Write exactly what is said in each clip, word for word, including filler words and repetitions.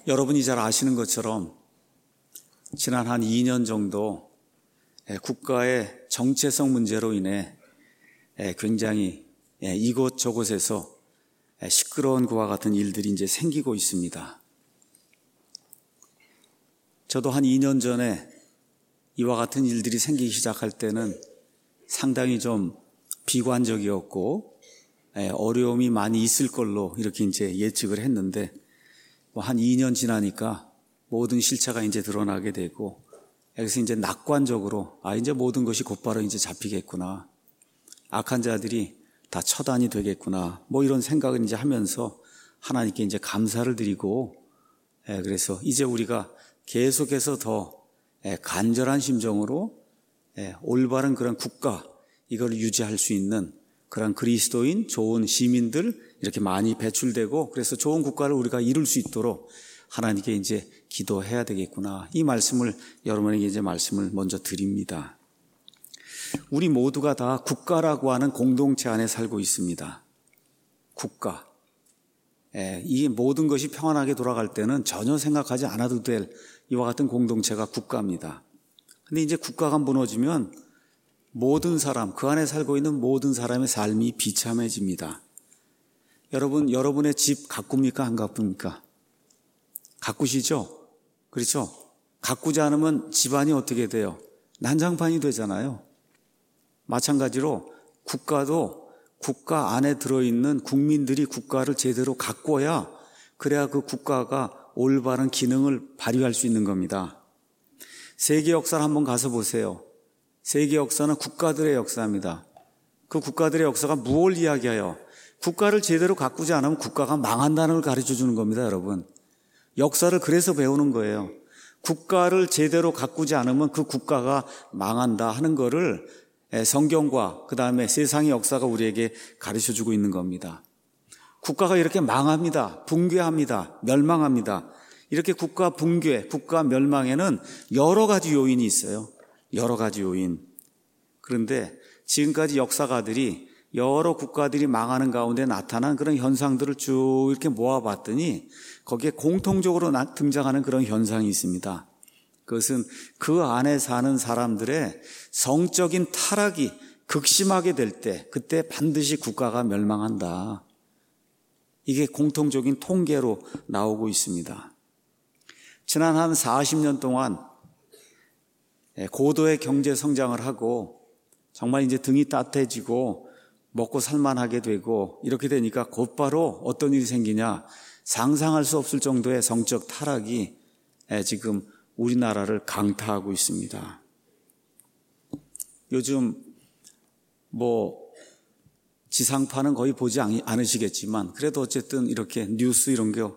여러분이 잘 아시는 것처럼 지난 한 이 년 정도 국가의 정체성 문제로 인해 굉장히 이곳저곳에서 시끄러운 것과 같은 일들이 이제 생기고 있습니다. 저도 한 이 년 전에 이와 같은 일들이 생기기 시작할 때는 상당히 좀 비관적이었고 어려움이 많이 있을 걸로 이렇게 이제 예측을 했는데 뭐 한 이 년 지나니까 모든 실체가 이제 드러나게 되고 그래서 이제 낙관적으로 아 이제 모든 것이 곧바로 이제 잡히겠구나. 악한 자들이 다 처단이 되겠구나. 뭐 이런 생각을 이제 하면서 하나님께 이제 감사를 드리고 예, 그래서 이제 우리가 계속해서 더 예, 간절한 심정으로 예, 올바른 그런 국가 이걸 유지할 수 있는 그런 그리스도인 좋은 시민들 이렇게 많이 배출되고 그래서 좋은 국가를 우리가 이룰 수 있도록 하나님께 이제 기도해야 되겠구나. 이 말씀을 여러분에게 이제 말씀을 먼저 드립니다. 우리 모두가 다 국가라고 하는 공동체 안에 살고 있습니다. 국가. 예, 이 모든 것이 평안하게 돌아갈 때는 전혀 생각하지 않아도 될 이와 같은 공동체가 국가입니다. 근데 이제 국가가 무너지면 모든 사람, 그 안에 살고 있는 모든 사람의 삶이 비참해집니다. 여러분, 여러분의 집 가꿉니까? 안 가꿉니까? 가꾸시죠? 그렇죠? 가꾸지 않으면 집안이 어떻게 돼요? 난장판이 되잖아요. 마찬가지로 국가도 국가 안에 들어있는 국민들이 국가를 제대로 가꿔야 그래야 그 국가가 올바른 기능을 발휘할 수 있는 겁니다. 세계 역사를 한번 가서 보세요. 세계 역사는 국가들의 역사입니다. 그 국가들의 역사가 무엇을 이야기해요? 국가를 제대로 가꾸지 않으면 국가가 망한다는 걸 가르쳐 주는 겁니다, 여러분. 역사를 그래서 배우는 거예요. 국가를 제대로 가꾸지 않으면 그 국가가 망한다 하는 거를 성경과 그 다음에 세상의 역사가 우리에게 가르쳐 주고 있는 겁니다. 국가가 이렇게 망합니다. 붕괴합니다. 멸망합니다. 이렇게 국가 붕괴, 국가 멸망에는 여러 가지 요인이 있어요. 여러 가지 요인. 그런데 지금까지 역사가들이 여러 국가들이 망하는 가운데 나타난 그런 현상들을 쭉 이렇게 모아봤더니 거기에 공통적으로 등장하는 그런 현상이 있습니다. 그것은 그 안에 사는 사람들의 성적인 타락이 극심하게 될 때 그때 반드시 국가가 멸망한다. 이게 공통적인 통계로 나오고 있습니다. 지난 한 사십 년 동안 고도의 경제 성장을 하고 정말 이제 등이 따뜻해지고 먹고 살만하게 되고 이렇게 되니까 곧바로 어떤 일이 생기냐 상상할 수 없을 정도의 성적 타락이 지금 우리나라를 강타하고 있습니다. 요즘 뭐 지상파는 거의 보지 않으시겠지만 그래도 어쨌든 이렇게 뉴스 이런 게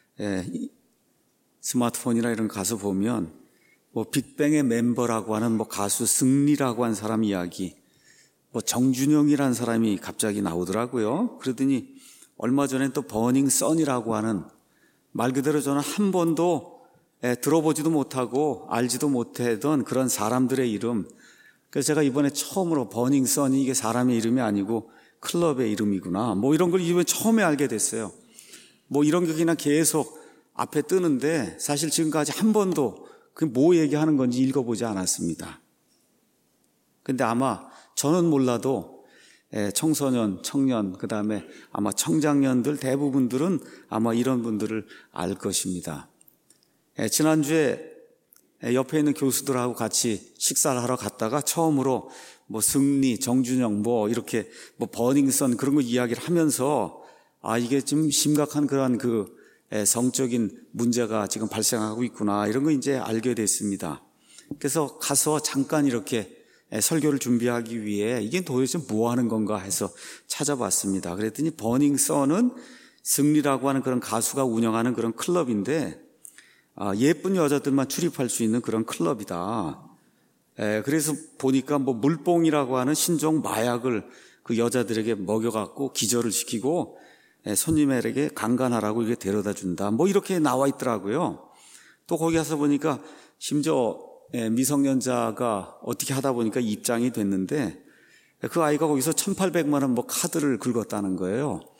스마트폰이나 이런 거 가서 보면 뭐 빅뱅의 멤버라고 하는 뭐 가수 승리라고 하는 사람 이야기, 뭐 정준영이라는 사람이 갑자기 나오더라고요. 그러더니 얼마 전에 또 버닝 선이라고 하는 말 그대로 저는 한 번도 들어보지도 못하고 알지도 못하던 그런 사람들의 이름. 그래서 제가 이번에 처음으로 버닝 선이 이게 사람의 이름이 아니고 클럽의 이름이구나. 뭐 이런 걸 이번에 처음에 알게 됐어요. 뭐 이런 게 그냥 계속 앞에 뜨는데 사실 지금까지 한 번도 그 뭐 얘기하는 건지 읽어보지 않았습니다. 근데 아마 저는 몰라도 청소년, 청년, 그 다음에 아마 청장년들 대부분들은 아마 이런 분들을 알 것입니다. 지난주에 옆에 있는 교수들하고 같이 식사를 하러 갔다가 처음으로 뭐 승리, 정준영 뭐 이렇게 뭐 버닝썬 그런 거 이야기를 하면서 아 이게 좀 심각한 그런 그 성적인 문제가 지금 발생하고 있구나 이런 거 이제 알게 됐습니다. 그래서 가서 잠깐 이렇게 설교를 준비하기 위해 이게 도대체 뭐 하는 건가 해서 찾아봤습니다. 그랬더니 버닝썬은 승리라고 하는 그런 가수가 운영하는 그런 클럽인데 예쁜 여자들만 출입할 수 있는 그런 클럽이다. 그래서 보니까 뭐 물뽕이라고 하는 신종 마약을 그 여자들에게 먹여갖고 기절을 시키고 손님에게 강간하라고 이게 데려다 준다. 뭐 이렇게 나와 있더라고요. 또 거기 가서 보니까 심지어 미성년자가 어떻게 하다 보니까 입장이 됐는데 그 아이가 거기서 천팔백만 원 뭐 카드를 긁었다는 거예요.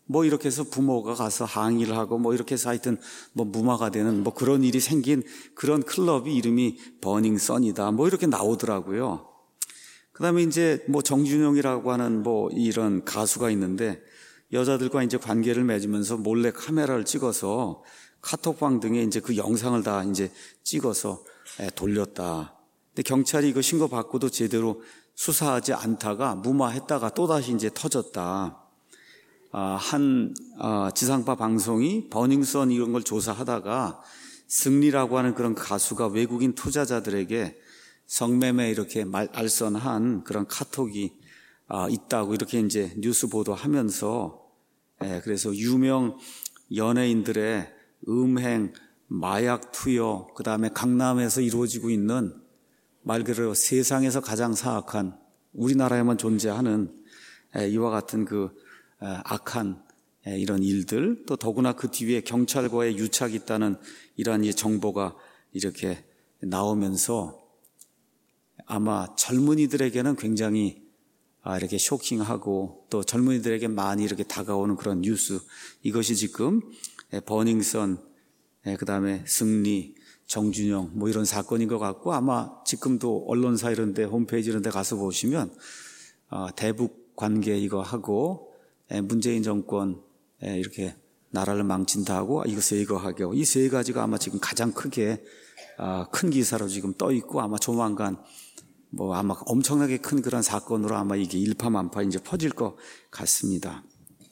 뭐 이렇게 해서 부모가 가서 항의를 하고 뭐 이렇게 해서 하여튼 뭐 무마가 되는 뭐 그런 일이 생긴 그런 클럽이 이름이 버닝 선이다. 뭐 이렇게 나오더라고요. 그 다음에 이제 뭐 정준영이라고 하는 뭐 이런 가수가 있는데 여자들과 이제 관계를 맺으면서 몰래 카메라를 찍어서 카톡방 등에 이제 그 영상을 다 이제 찍어서 돌렸다. 근데 경찰이 이거 신고 받고도 제대로 수사하지 않다가 무마했다가 또다시 이제 터졌다. 아, 한 아, 지상파 방송이 버닝썬 이런 걸 조사하다가 승리라고 하는 그런 가수가 외국인 투자자들에게 성매매 이렇게 말, 알선한 그런 카톡이 아, 있다고 이렇게 이제 뉴스 보도하면서 예, 그래서 유명 연예인들의 음행, 마약 투여, 그 다음에 강남에서 이루어지고 있는 말 그대로 세상에서 가장 사악한 우리나라에만 존재하는 예, 이와 같은 그 악한 이런 일들, 또 더구나 그 뒤에 경찰과의 유착이 있다는 이러한 정보가 이렇게 나오면서 아마 젊은이들에게는 굉장히 이렇게 쇼킹하고 또 젊은이들에게 많이 이렇게 다가오는 그런 뉴스, 이것이 지금 버닝썬, 그 다음에 승리, 정준영 뭐 이런 사건인 것 같고, 아마 지금도 언론사 이런 데 홈페이지 이런 데 가서 보시면 대북 관계 이거 하고 문재인 정권 이렇게 나라를 망친다 하고 이거 세 거 하고 이 세 가지가 아마 지금 가장 크게 큰 기사로 지금 떠 있고, 아마 조만간 뭐 아마 엄청나게 큰 그런 사건으로 아마 이게 일파만파 이제 퍼질 것 같습니다.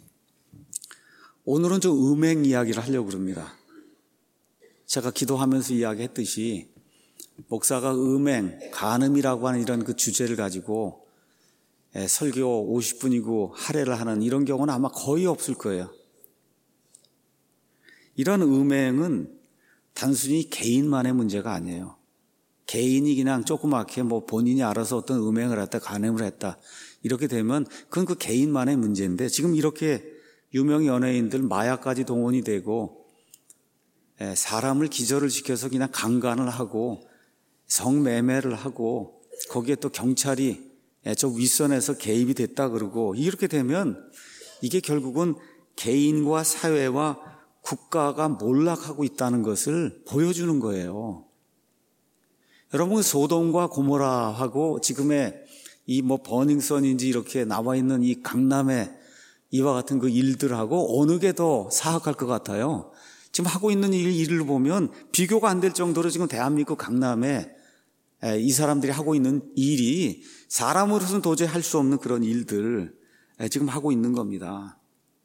오늘은 좀 음행 이야기를 하려고 합니다. 제가 기도하면서 이야기했듯이 목사가 음행, 간음이라고 하는 이런 그 주제를 가지고 설교 오십 분이고 할애를 하는 이런 경우는 아마 거의 없을 거예요. 이런 음행은 단순히 개인만의 문제가 아니에요. 개인이 그냥 조그맣게 뭐 본인이 알아서 어떤 음행을 했다, 간음을 했다 이렇게 되면 그건 그 개인만의 문제인데, 지금 이렇게 유명 연예인들 마약까지 동원이 되고 사람을 기절을 시켜서 그냥 강간을 하고 성매매를 하고 거기에 또 경찰이 저 윗선에서 개입이 됐다 그러고, 이렇게 되면 이게 결국은 개인과 사회와 국가가 몰락하고 있다는 것을 보여주는 거예요. 여러분, 소돔과 고모라하고 지금의 이 뭐 버닝썬인지 이렇게 나와 있는 이 강남의 이와 같은 그 일들하고 어느 게 더 사악할 것 같아요? 지금 하고 있는 일, 일을 보면 비교가 안 될 정도로 지금 대한민국 강남에 이 사람들이 하고 있는 일이 사람으로서는 도저히 할 수 없는 그런 일들 지금 하고 있는 겁니다.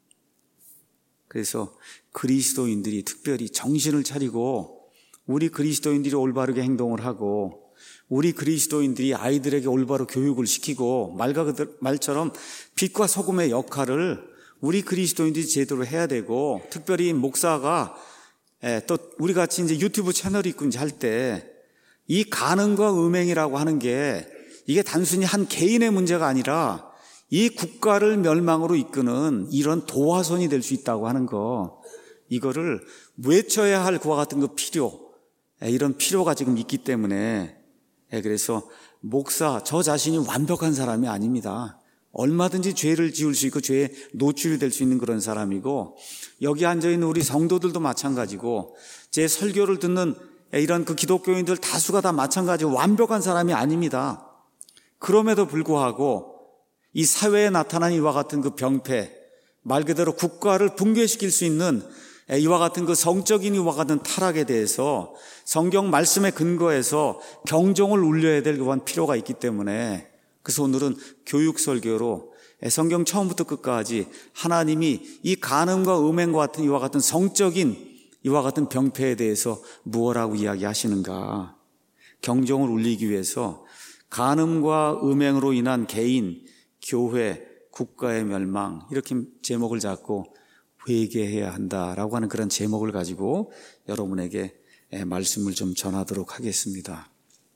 그래서 그리스도인들이 특별히 정신을 차리고 우리 그리스도인들이 올바르게 행동을 하고 우리 그리스도인들이 아이들에게 올바로 교육을 시키고 말과 그들, 말처럼 빛과 소금의 역할을 우리 그리스도인들이 제대로 해야 되고, 특별히 목사가 또 우리 같이 이제 유튜브 채널이 있고 이제 할 때 이 간음과 음행이라고 하는 게 이게 단순히 한 개인의 문제가 아니라 이 국가를 멸망으로 이끄는 이런 도화선이 될 수 있다고 하는 거, 이거를 외쳐야 할 그와 같은 그 필요, 이런 필요가 지금 있기 때문에, 그래서 목사 저 자신이 완벽한 사람이 아닙니다. 얼마든지 죄를 지을 수 있고 죄에 노출이 될 수 있는 그런 사람이고, 여기 앉아있는 우리 성도들도 마찬가지고 제 설교를 듣는 이런 그 기독교인들 다수가 다 마찬가지로 완벽한 사람이 아닙니다. 그럼에도 불구하고 이 사회에 나타난 이와 같은 그 병폐, 말 그대로 국가를 붕괴시킬 수 있는 이와 같은 그 성적인 이와 같은 타락에 대해서 성경 말씀에 근거해서 경종을 울려야 될 그런 필요가 있기 때문에, 그래서 오늘은 교육 설교로 성경 처음부터 끝까지 하나님이 이 간음과 음행과 같은 이와 같은 성적인 이와 같은 병폐에 대해서 무엇라고 이야기하시는가, 경종을 울리기 위해서 간음과 음행으로 인한 개인, 교회, 국가의 멸망, 이렇게 제목을 잡고 회개해야 한다라고 하는 그런 제목을 가지고 여러분에게 말씀을 좀 전하도록 하겠습니다.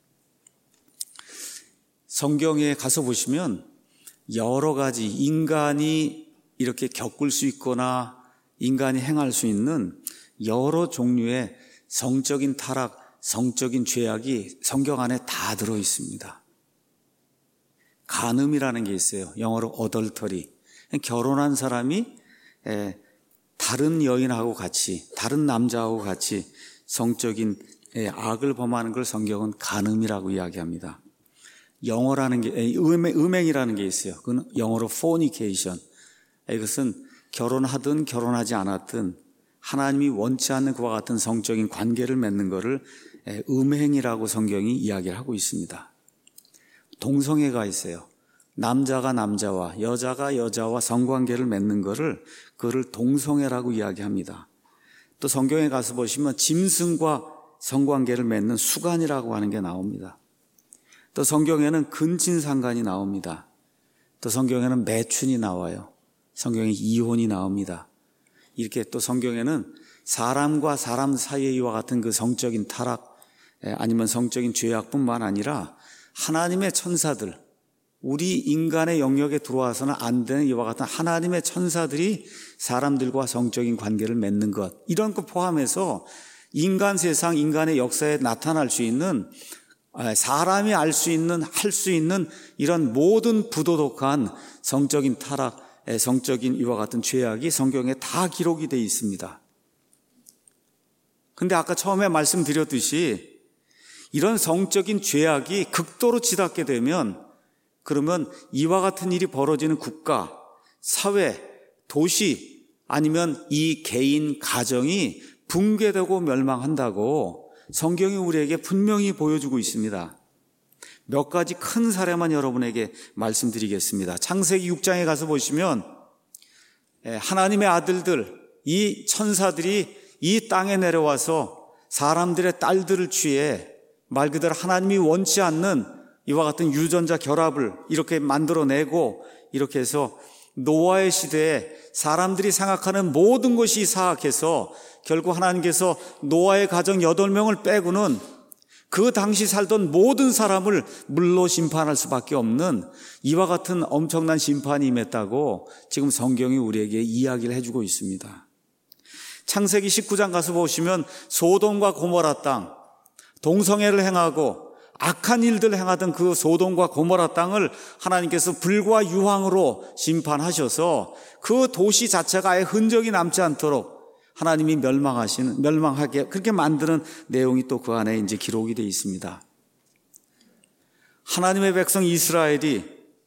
성경에 가서 보시면 여러 가지 인간이 이렇게 겪을 수 있거나 인간이 행할 수 있는 여러 종류의 성적인 타락, 성적인 죄악이 성경 안에 다 들어 있습니다. 간음이라는 게 있어요. 영어로 어덜터리. 결혼한 사람이 다른 여인하고 같이, 다른 남자하고 같이 성적인 악을 범하는 걸 성경은 간음이라고 이야기합니다. 영어라는 게, 음행, 음행이라는 게 있어요. 그건 영어로 fornication. 이것은 결혼하든 결혼하지 않았든 하나님이 원치 않는 그와 같은 성적인 관계를 맺는 것을 음행이라고 성경이 이야기를 하고 있습니다. 동성애가 있어요. 남자가 남자와 여자가 여자와 성관계를 맺는 것을 그를 동성애라고 이야기합니다. 또 성경에 가서 보시면 짐승과 성관계를 맺는 수간이라고 하는 게 나옵니다. 또 성경에는 근친상간이 나옵니다. 또 성경에는 매춘이 나와요. 성경에 이혼이 나옵니다. 이렇게 또 성경에는 사람과 사람 사이의 이와 같은 그 성적인 타락 아니면 성적인 죄악뿐만 아니라 하나님의 천사들, 우리 인간의 영역에 들어와서는 안 되는 이와 같은 하나님의 천사들이 사람들과 성적인 관계를 맺는 것, 이런 것 포함해서 인간 세상, 인간의 역사에 나타날 수 있는, 사람이 알 수 있는, 할 수 있는 이런 모든 부도덕한 성적인 타락, 성적인 이와 같은 죄악이 성경에 다 기록이 되어 있습니다. 근데 아까 처음에 말씀드렸듯이 이런 성적인 죄악이 극도로 짙게 되면 그러면 이와 같은 일이 벌어지는 국가, 사회, 도시 아니면 이 개인, 가정이 붕괴되고 멸망한다고 성경이 우리에게 분명히 보여주고 있습니다. 몇 가지 큰 사례만 여러분에게 말씀드리겠습니다. 창세기 육 장에 가서 보시면 하나님의 아들들, 이 천사들이 이 땅에 내려와서 사람들의 딸들을 취해 말 그대로 하나님이 원치 않는 이와 같은 유전자 결합을 이렇게 만들어내고 이렇게 해서 노아의 시대에 사람들이 생각하는 모든 것이 사악해서 결국 하나님께서 노아의 가정 여덟 명을 빼고는 그 당시 살던 모든 사람을 물로 심판할 수밖에 없는 이와 같은 엄청난 심판이 임했다고 지금 성경이 우리에게 이야기를 해주고 있습니다. 창세기 십구 장 가서 보시면 소돔과 고모라 땅, 동성애를 행하고 악한 일들을 행하던 그 소돔과 고모라 땅을 하나님께서 불과 유황으로 심판하셔서 그 도시 자체가 아예 흔적이 남지 않도록 하나님이 멸망하시는, 멸망하게 그렇게 만드는 내용이 또 그 안에 이제 기록이 되어 있습니다. 하나님의 백성 이스라엘이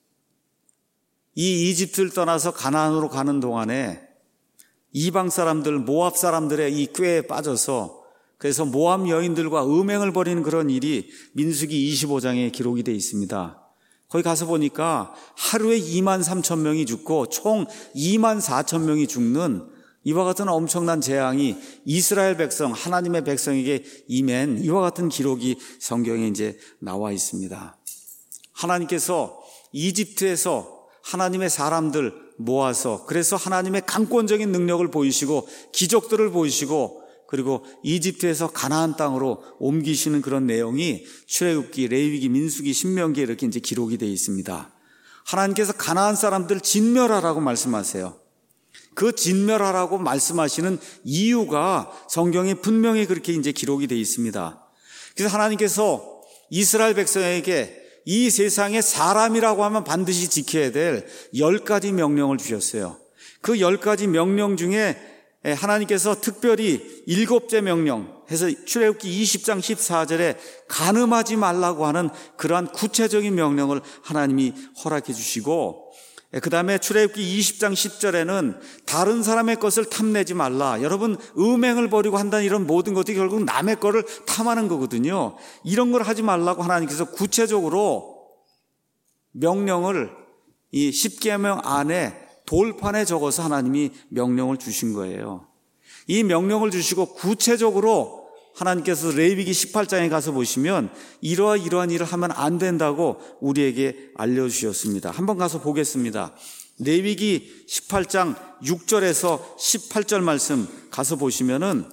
이 이집트를 떠나서 가나안으로 가는 동안에 이방 사람들, 모압 사람들의 이 꾀에 빠져서 그래서 모압 여인들과 음행을 벌이는 그런 일이 민수기 이십오 장에 기록이 되어 있습니다. 거기 가서 보니까 하루에 이만 삼천 명이 죽고 총 이만 사천 명이 죽는 이와 같은 엄청난 재앙이 이스라엘 백성, 하나님의 백성에게 임한 이와 같은 기록이 성경에 이제 나와 있습니다. 하나님께서 이집트에서 하나님의 사람들 모아서 그래서 하나님의 강권적인 능력을 보이시고 기적들을 보이시고 그리고 이집트에서 가나안 땅으로 옮기시는 그런 내용이 출애굽기, 레위기, 민수기, 신명기에 이렇게 이제 기록이 되어 있습니다. 하나님께서 가나안 사람들 진멸하라고 말씀하세요. 그 진멸하라고 말씀하시는 이유가 성경에 분명히 그렇게 이제 기록이 되어 있습니다. 그래서 하나님께서 이스라엘 백성에게 이 세상에 사람이라고 하면 반드시 지켜야 될 열 가지 명령을 주셨어요. 그 열 가지 명령 중에 하나님께서 특별히 일곱째 명령 해서 출애굽기 이십 장 십사 절에 간음하지 말라고 하는 그러한 구체적인 명령을 하나님이 허락해 주시고 그 다음에 출애굽기 이십 장 십 절에는 다른 사람의 것을 탐내지 말라. 여러분 음행을 벌이고 한다는 이런 모든 것들이 결국 남의 거를 탐하는 거거든요. 이런 걸 하지 말라고 하나님께서 구체적으로 명령을 이 십계명 안에 돌판에 적어서 하나님이 명령을 주신 거예요. 이 명령을 주시고 구체적으로 하나님께서 레위기 십팔 장에 가서 보시면 이러한 이러한 일을 하면 안 된다고 우리에게 알려주셨습니다. 한번 가서 보겠습니다. 레위기 십팔 장 육 절에서 십팔 절 말씀 가서 보시면은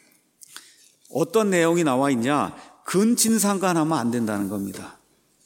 어떤 내용이 나와 있냐? 근친상간하면 안 된다는 겁니다.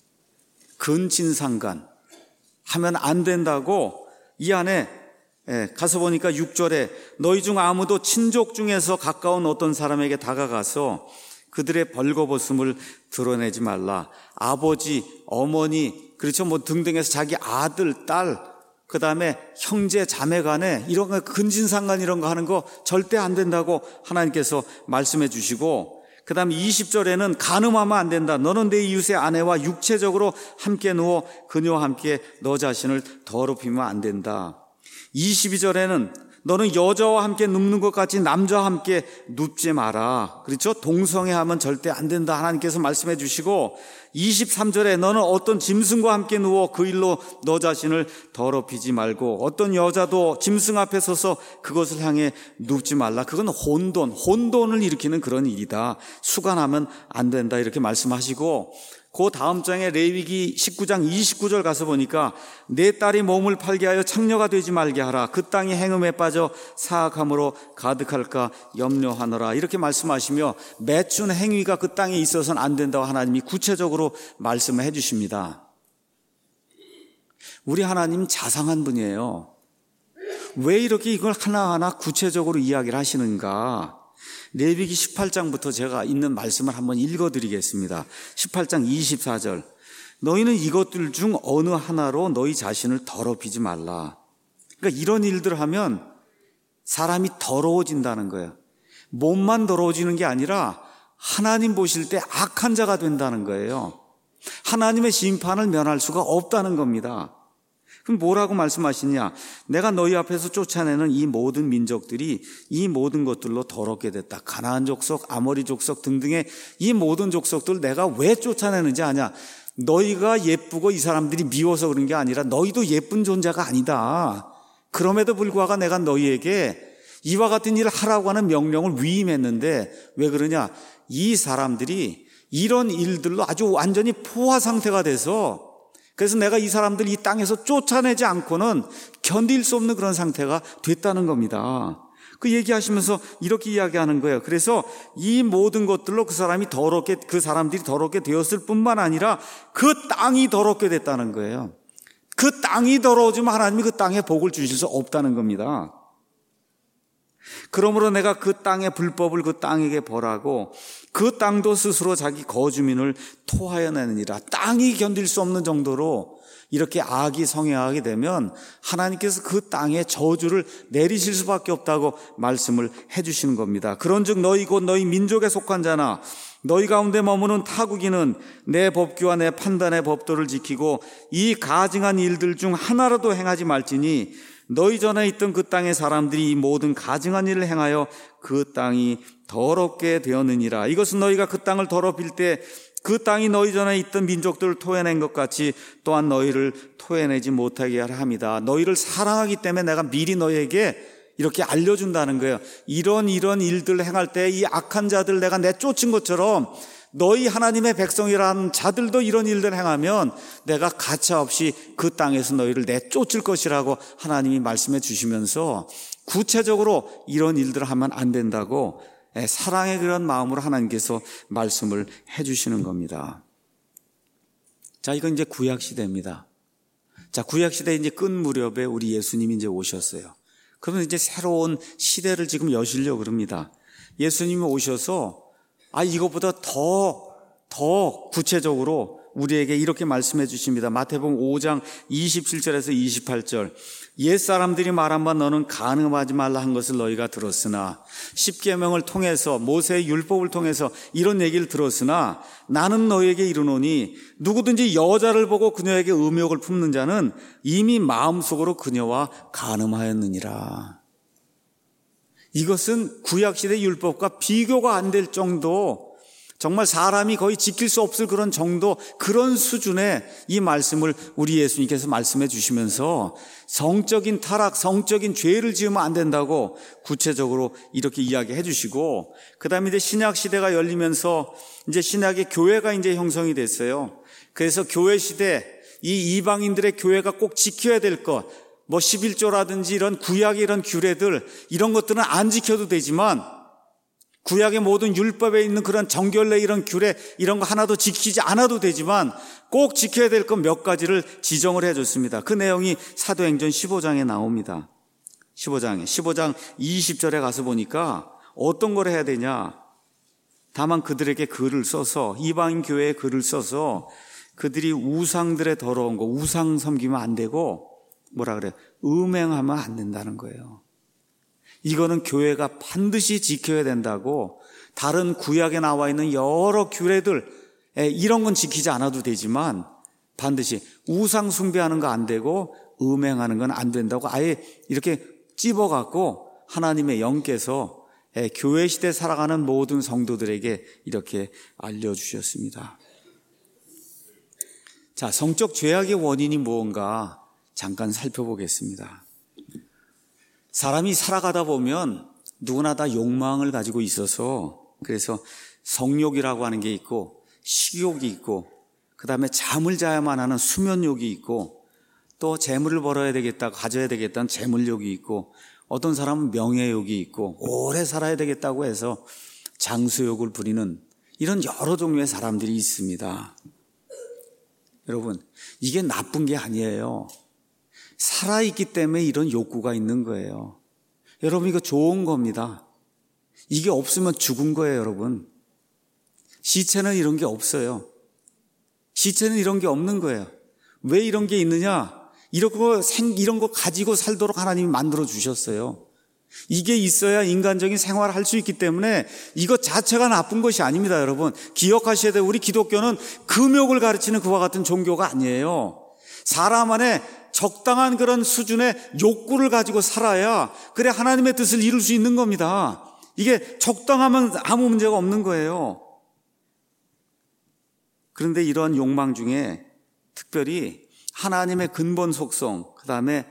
근친상간 하면 안 된다고 이 안에 가서 보니까 육 절에 너희 중 아무도 친족 중에서 가까운 어떤 사람에게 다가가서 그들의 벌거벗음을 드러내지 말라. 아버지, 어머니, 그렇죠. 뭐 등등해서 자기 아들, 딸, 그 다음에 형제 자매 간에 이런 거 근친상간 이런 거 하는 거 절대 안 된다고 하나님께서 말씀해 주시고, 그 다음에 이십 절에는 간음하면 안 된다. 너는 내 이웃의 아내와 육체적으로 함께 누워 그녀와 함께 너 자신을 더럽히면 안 된다. 이십이 절에는 너는 여자와 함께 눕는 것 같이 남자와 함께 눕지 마라. 그렇죠? 동성애하면 절대 안 된다. 하나님께서 말씀해 주시고, 이십삼 절에 너는 어떤 짐승과 함께 누워 그 일로 너 자신을 더럽히지 말고, 어떤 여자도 짐승 앞에 서서 그것을 향해 눕지 말라. 그건 혼돈, 혼돈을 일으키는 그런 일이다. 수간하면 안 된다. 이렇게 말씀하시고, 그 다음 장에 레위기 십구 장 이십구 절 가서 보니까 내 딸이 몸을 팔게 하여 창녀가 되지 말게 하라. 그 땅이 행음에 빠져 사악함으로 가득할까 염려하노라. 이렇게 말씀하시며 매춘 행위가 그 땅에 있어서는 안 된다고 하나님이 구체적으로 말씀을 해 주십니다. 우리 하나님 자상한 분이에요. 왜 이렇게 이걸 하나하나 구체적으로 이야기를 하시는가? 레위기 십팔 장부터 제가 있는 말씀을 한번 읽어드리겠습니다. 십팔 장 이십사 절. 너희는 이것들 중 어느 하나로 너희 자신을 더럽히지 말라. 그러니까 이런 일들 하면 사람이 더러워진다는 거예요. 몸만 더러워지는 게 아니라 하나님 보실 때 악한 자가 된다는 거예요. 하나님의 심판을 면할 수가 없다는 겁니다. 그럼 뭐라고 말씀하시냐? 내가 너희 앞에서 쫓아내는 이 모든 민족들이 이 모든 것들로 더럽게 됐다. 가나안 족속, 아모리 족속 등등의 이 모든 족속들 내가 왜 쫓아내는지 아냐? 너희가 예쁘고 이 사람들이 미워서 그런 게 아니라 너희도 예쁜 존재가 아니다. 그럼에도 불구하고 내가 너희에게 이와 같은 일을 하라고 하는 명령을 위임했는데 왜 그러냐? 이 사람들이 이런 일들로 아주 완전히 포화 상태가 돼서, 그래서 내가 이 사람들 이 땅에서 쫓아내지 않고는 견딜 수 없는 그런 상태가 됐다는 겁니다. 그 얘기하시면서 이렇게 이야기하는 거예요. 그래서 이 모든 것들로 그 사람이 더럽게, 그 사람들이 더럽게 되었을 뿐만 아니라 그 땅이 더럽게 됐다는 거예요. 그 땅이 더러워지면 하나님이 그 땅에 복을 주실 수 없다는 겁니다. 그러므로 내가 그 땅의 불법을 그 땅에게 벌하고 그 땅도 스스로 자기 거주민을 토하여 내느니라. 땅이 견딜 수 없는 정도로 이렇게 악이 성행하게 되면 하나님께서 그 땅에 저주를 내리실 수밖에 없다고 말씀을 해주시는 겁니다. 그런즉 너희 곧 너희 민족에 속한 자나 너희 가운데 머무는 타국인은 내 법규와 내 판단의 법도를 지키고 이 가증한 일들 중 하나라도 행하지 말지니 너희 전에 있던 그 땅의 사람들이 이 모든 가증한 일을 행하여 그 땅이 더럽게 되었느니라. 이것은 너희가 그 땅을 더럽힐 때 그 땅이 너희 전에 있던 민족들을 토해낸 것 같이 또한 너희를 토해내지 못하게 하려 함이다. 너희를 사랑하기 때문에 내가 미리 너희에게 이렇게 알려준다는 거예요. 이런 이런 일들을 행할 때 이 악한 자들 내가 내쫓은 것처럼 너희 하나님의 백성이라는 자들도 이런 일들을 행하면 내가 가차없이 그 땅에서 너희를 내쫓을 것이라고 하나님이 말씀해 주시면서 구체적으로 이런 일들을 하면 안 된다고 사랑의 그런 마음으로 하나님께서 말씀을 해 주시는 겁니다. 자, 이건 이제 구약시대입니다. 자, 구약시대 이제 끝 무렵에 우리 예수님이 이제 오셨어요. 그러면 이제 새로운 시대를 지금 여시려고 그럽니다. 예수님이 오셔서 아, 이것보다 더, 더 구체적으로 우리에게 이렇게 말씀해 주십니다. 마태복음 오 장 이십칠 절에서 이십팔 절. 옛사람들이 말한 바 너는 간음하지 말라 한 것을 너희가 들었으나 십계명을 통해서 모세의 율법을 통해서 이런 얘기를 들었으나 나는 너희에게 이르노니 누구든지 여자를 보고 그녀에게 음욕을 품는 자는 이미 마음속으로 그녀와 간음하였느니라. 이것은 구약시대 율법과 비교가 안 될 정도, 정말 사람이 거의 지킬 수 없을 그런 정도, 그런 수준의 이 말씀을 우리 예수님께서 말씀해 주시면서 성적인 타락, 성적인 죄를 지으면 안 된다고 구체적으로 이렇게 이야기해 주시고, 그 다음에 이제 신약 시대가 열리면서 이제 신약의 교회가 이제 형성이 됐어요. 그래서 교회 시대, 이 이방인들의 교회가 꼭 지켜야 될 것, 뭐 십일 조라든지 이런 구약의 이런 규례들, 이런 것들은 안 지켜도 되지만 구약의 모든 율법에 있는 그런 정결례 이런 규례 이런 거 하나도 지키지 않아도 되지만 꼭 지켜야 될 것 몇 가지를 지정을 해줬습니다. 그 내용이 사도행전 십오 장에 나옵니다. 십오 장에 십오 장 이십 절에 가서 보니까 어떤 걸 해야 되냐. 다만 그들에게 글을 써서, 이방인 교회에 글을 써서 그들이 우상들의 더러운 거, 우상 섬기면 안 되고 뭐라 그래요? 음행하면 안 된다는 거예요. 이거는 교회가 반드시 지켜야 된다고, 다른 구약에 나와 있는 여러 규례들, 이런 건 지키지 않아도 되지만 반드시 우상 숭배하는 거 안 되고 음행하는 건 안 된다고 아예 이렇게 찝어갖고 하나님의 영께서 교회 시대 살아가는 모든 성도들에게 이렇게 알려주셨습니다. 자, 성적 죄악의 원인이 무언가 잠깐 살펴보겠습니다. 사람이 살아가다 보면 누구나 다 욕망을 가지고 있어서, 그래서 성욕이라고 하는 게 있고 식욕이 있고, 그 다음에 잠을 자야만 하는 수면욕이 있고, 또 재물을 벌어야 되겠다, 가져야 되겠다는 재물욕이 있고, 어떤 사람은 명예욕이 있고, 오래 살아야 되겠다고 해서 장수욕을 부리는 이런 여러 종류의 사람들이 있습니다. 여러분, 이게 나쁜 게 아니에요. 살아있기 때문에 이런 욕구가 있는 거예요. 여러분, 이거 좋은 겁니다. 이게 없으면 죽은 거예요, 여러분. 시체는 이런 게 없어요. 시체는 이런 게 없는 거예요. 왜 이런 게 있느냐? 이런 거, 생, 이런 거 가지고 살도록 하나님이 만들어 주셨어요. 이게 있어야 인간적인 생활을 할 수 있기 때문에 이것 자체가 나쁜 것이 아닙니다, 여러분. 기억하셔야 돼요. 우리 기독교는 금욕을 가르치는 그와 같은 종교가 아니에요. 사람 안에 적당한 그런 수준의 욕구를 가지고 살아야 그래 하나님의 뜻을 이룰 수 있는 겁니다. 이게 적당하면 아무 문제가 없는 거예요. 그런데 이런 욕망 중에 특별히 하나님의 근본 속성, 그 다음에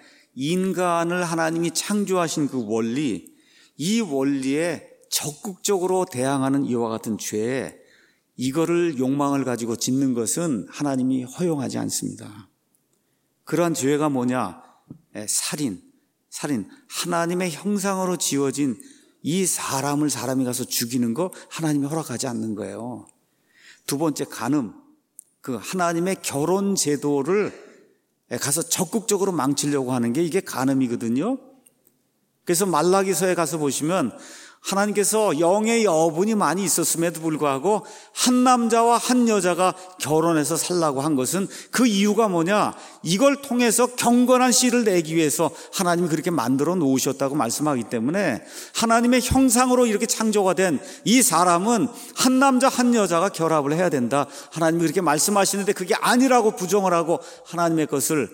인간을 하나님이 창조하신 그 원리, 이 원리에 적극적으로 대항하는 이와 같은 죄, 이거를 욕망을 가지고 짓는 것은 하나님이 허용하지 않습니다. 그러한 죄가 뭐냐? 살인, 살인. 하나님의 형상으로 지어진 이 사람을 사람이 가서 죽이는 거 하나님이 허락하지 않는 거예요. 두 번째, 간음. 그 하나님의 결혼 제도를 가서 적극적으로 망치려고 하는 게 이게 간음이거든요. 그래서 말라기서에 가서 보시면 하나님께서 영의 여분이 많이 있었음에도 불구하고 한 남자와 한 여자가 결혼해서 살라고 한 것은 그 이유가 뭐냐? 이걸 통해서 경건한 씨를 내기 위해서 하나님이 그렇게 만들어 놓으셨다고 말씀하기 때문에 하나님의 형상으로 이렇게 창조가 된 이 사람은 한 남자 한 여자가 결합을 해야 된다. 하나님이 그렇게 말씀하시는데 그게 아니라고 부정을 하고 하나님의 것을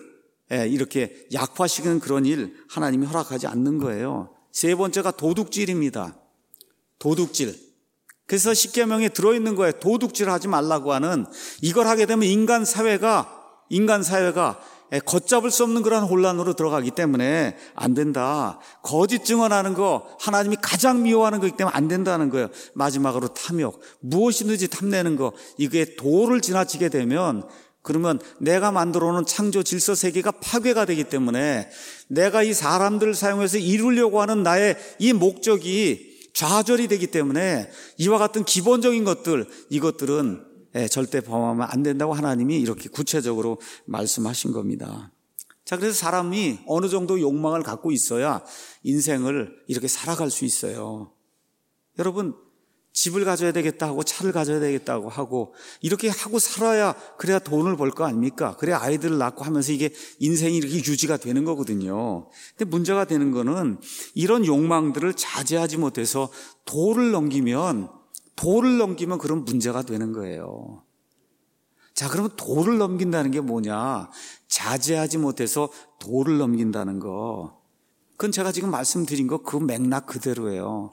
이렇게 약화시키는 그런 일 하나님이 허락하지 않는 거예요. 세 번째가 도둑질입니다. 도둑질. 그래서 십계명에 들어있는 거예요. 도둑질 하지 말라고 하는, 이걸 하게 되면 인간 사회가, 인간 사회가 걷잡을 수 없는 그런 혼란으로 들어가기 때문에 안 된다. 거짓 증언하는 거 하나님이 가장 미워하는 거기 때문에 안 된다는 거예요. 마지막으로 탐욕. 무엇이든지 탐내는 거. 이게 도를 지나치게 되면 그러면 내가 만들어 놓은 창조 질서 세계가 파괴가 되기 때문에 내가 이 사람들을 사용해서 이루려고 하는 나의 이 목적이 좌절이 되기 때문에 이와 같은 기본적인 것들, 이것들은 절대 범하면 안 된다고 하나님이 이렇게 구체적으로 말씀하신 겁니다. 자, 그래서 사람이 어느 정도 욕망을 갖고 있어야 인생을 이렇게 살아갈 수 있어요. 여러분, 집을 가져야 되겠다 하고 차를 가져야 되겠다고 하고 이렇게 하고 살아야 그래야 돈을 벌 거 아닙니까? 그래야 아이들을 낳고 하면서 이게 인생이 이렇게 유지가 되는 거거든요. 근데 문제가 되는 거는 이런 욕망들을 자제하지 못해서 도를 넘기면 도를 넘기면 그런 문제가 되는 거예요. 자, 그러면 도를 넘긴다는 게 뭐냐? 자제하지 못해서 도를 넘긴다는 거. 그건 제가 지금 말씀드린 거 그 맥락 그대로예요.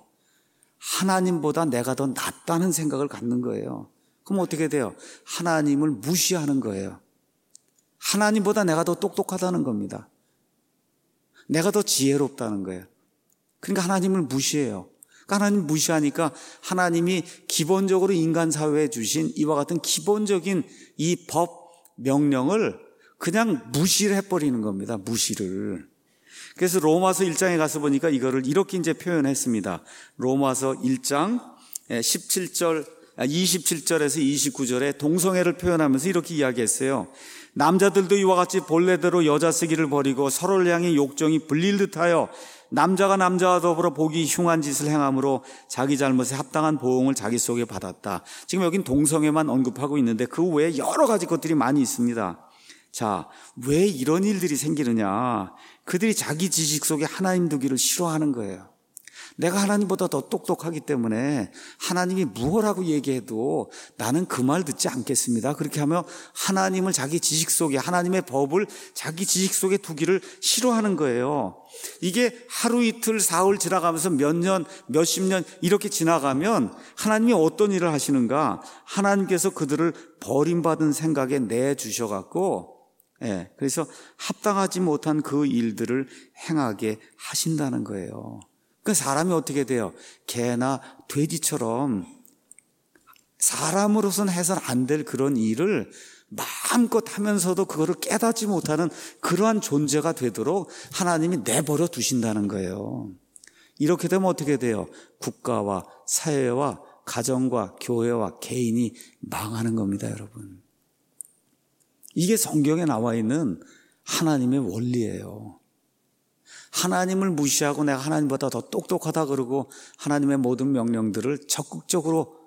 하나님보다 내가 더 낫다는 생각을 갖는 거예요. 그럼 어떻게 돼요? 하나님을 무시하는 거예요. 하나님보다 내가 더 똑똑하다는 겁니다. 내가 더 지혜롭다는 거예요. 그러니까 하나님을 무시해요. 그러니까 하나님 무시하니까 하나님이 기본적으로 인간 사회에 주신 이와 같은 기본적인 이 법, 명령을 그냥 무시를 해버리는 겁니다. 무시를. 그래서 로마서 일 장에 가서 보니까 이거를 이렇게 이제 표현했습니다. 로마서 일 장 십칠 절, 이십칠 절에서 이십구 절에 동성애를 표현하면서 이렇게 이야기했어요. 남자들도 이와 같이 본래대로 여자 쓰기를 버리고 서로를 향해 욕정이 불릴 듯하여 남자가 남자와 더불어 보기 흉한 짓을 행함으로 자기 잘못에 합당한 보응을 자기 속에 받았다. 지금 여긴 동성애만 언급하고 있는데 그 외에 여러 가지 것들이 많이 있습니다. 자, 왜 이런 일들이 생기느냐? 그들이 자기 지식 속에 하나님 두기를 싫어하는 거예요. 내가 하나님보다 더 똑똑하기 때문에 하나님이 무엇라고 얘기해도 나는 그 말 듣지 않겠습니다. 그렇게 하며 하나님을 자기 지식 속에, 하나님의 법을 자기 지식 속에 두기를 싫어하는 거예요. 이게 하루 이틀 사흘 지나가면서 몇 년, 몇십 년 이렇게 지나가면 하나님이 어떤 일을 하시는가? 하나님께서 그들을 버림받은 생각에 내주셔갖고, 예, 그래서 합당하지 못한 그 일들을 행하게 하신다는 거예요. 그 사람이 어떻게 돼요? 개나 돼지처럼 사람으로서는 해서는 안 될 그런 일을 마음껏 하면서도 그거를 깨닫지 못하는 그러한 존재가 되도록 하나님이 내버려 두신다는 거예요. 이렇게 되면 어떻게 돼요? 국가와 사회와 가정과 교회와 개인이 망하는 겁니다, 여러분. 이게 성경에 나와 있는 하나님의 원리예요. 하나님을 무시하고 내가 하나님보다 더 똑똑하다 그러고 하나님의 모든 명령들을 적극적으로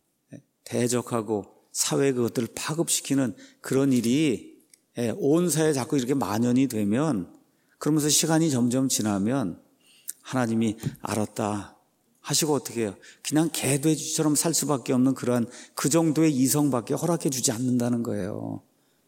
대적하고 사회의 그것들을 파급시키는 그런 일이 온 사회에 자꾸 이렇게 만연이 되면, 그러면서 시간이 점점 지나면 하나님이 알았다 하시고 어떻게 해요? 그냥 개돼지처럼 살 수밖에 없는 그러한 그 정도의 이성밖에 허락해 주지 않는다는 거예요.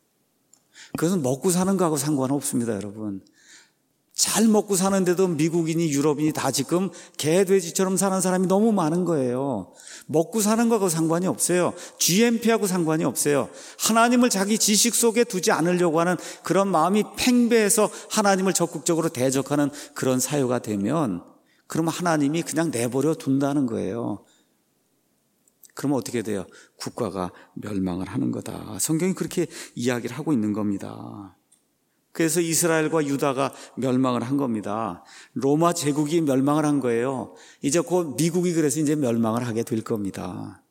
그것은 먹고 사는 거하고 상관없습니다, 여러분. 잘 먹고 사는데도 미국인이 유럽인이 다 지금 개돼지처럼 사는 사람이 너무 많은 거예요. 먹고 사는 거하고 상관이 없어요. 지엠피하고 상관이 없어요. 하나님을 자기 지식 속에 두지 않으려고 하는 그런 마음이 팽배해서 하나님을 적극적으로 대적하는 그런 사유가 되면, 그러면 하나님이 그냥 내버려 둔다는 거예요. 그러면 어떻게 돼요? 국가가 멸망을 하는 거다. 성경이 그렇게 이야기를 하고 있는 겁니다. 그래서 이스라엘과 유다가 멸망을 한 겁니다. 로마 제국이 멸망을 한 거예요. 이제 곧 미국이 그래서 이제 멸망을 하게 될 겁니다.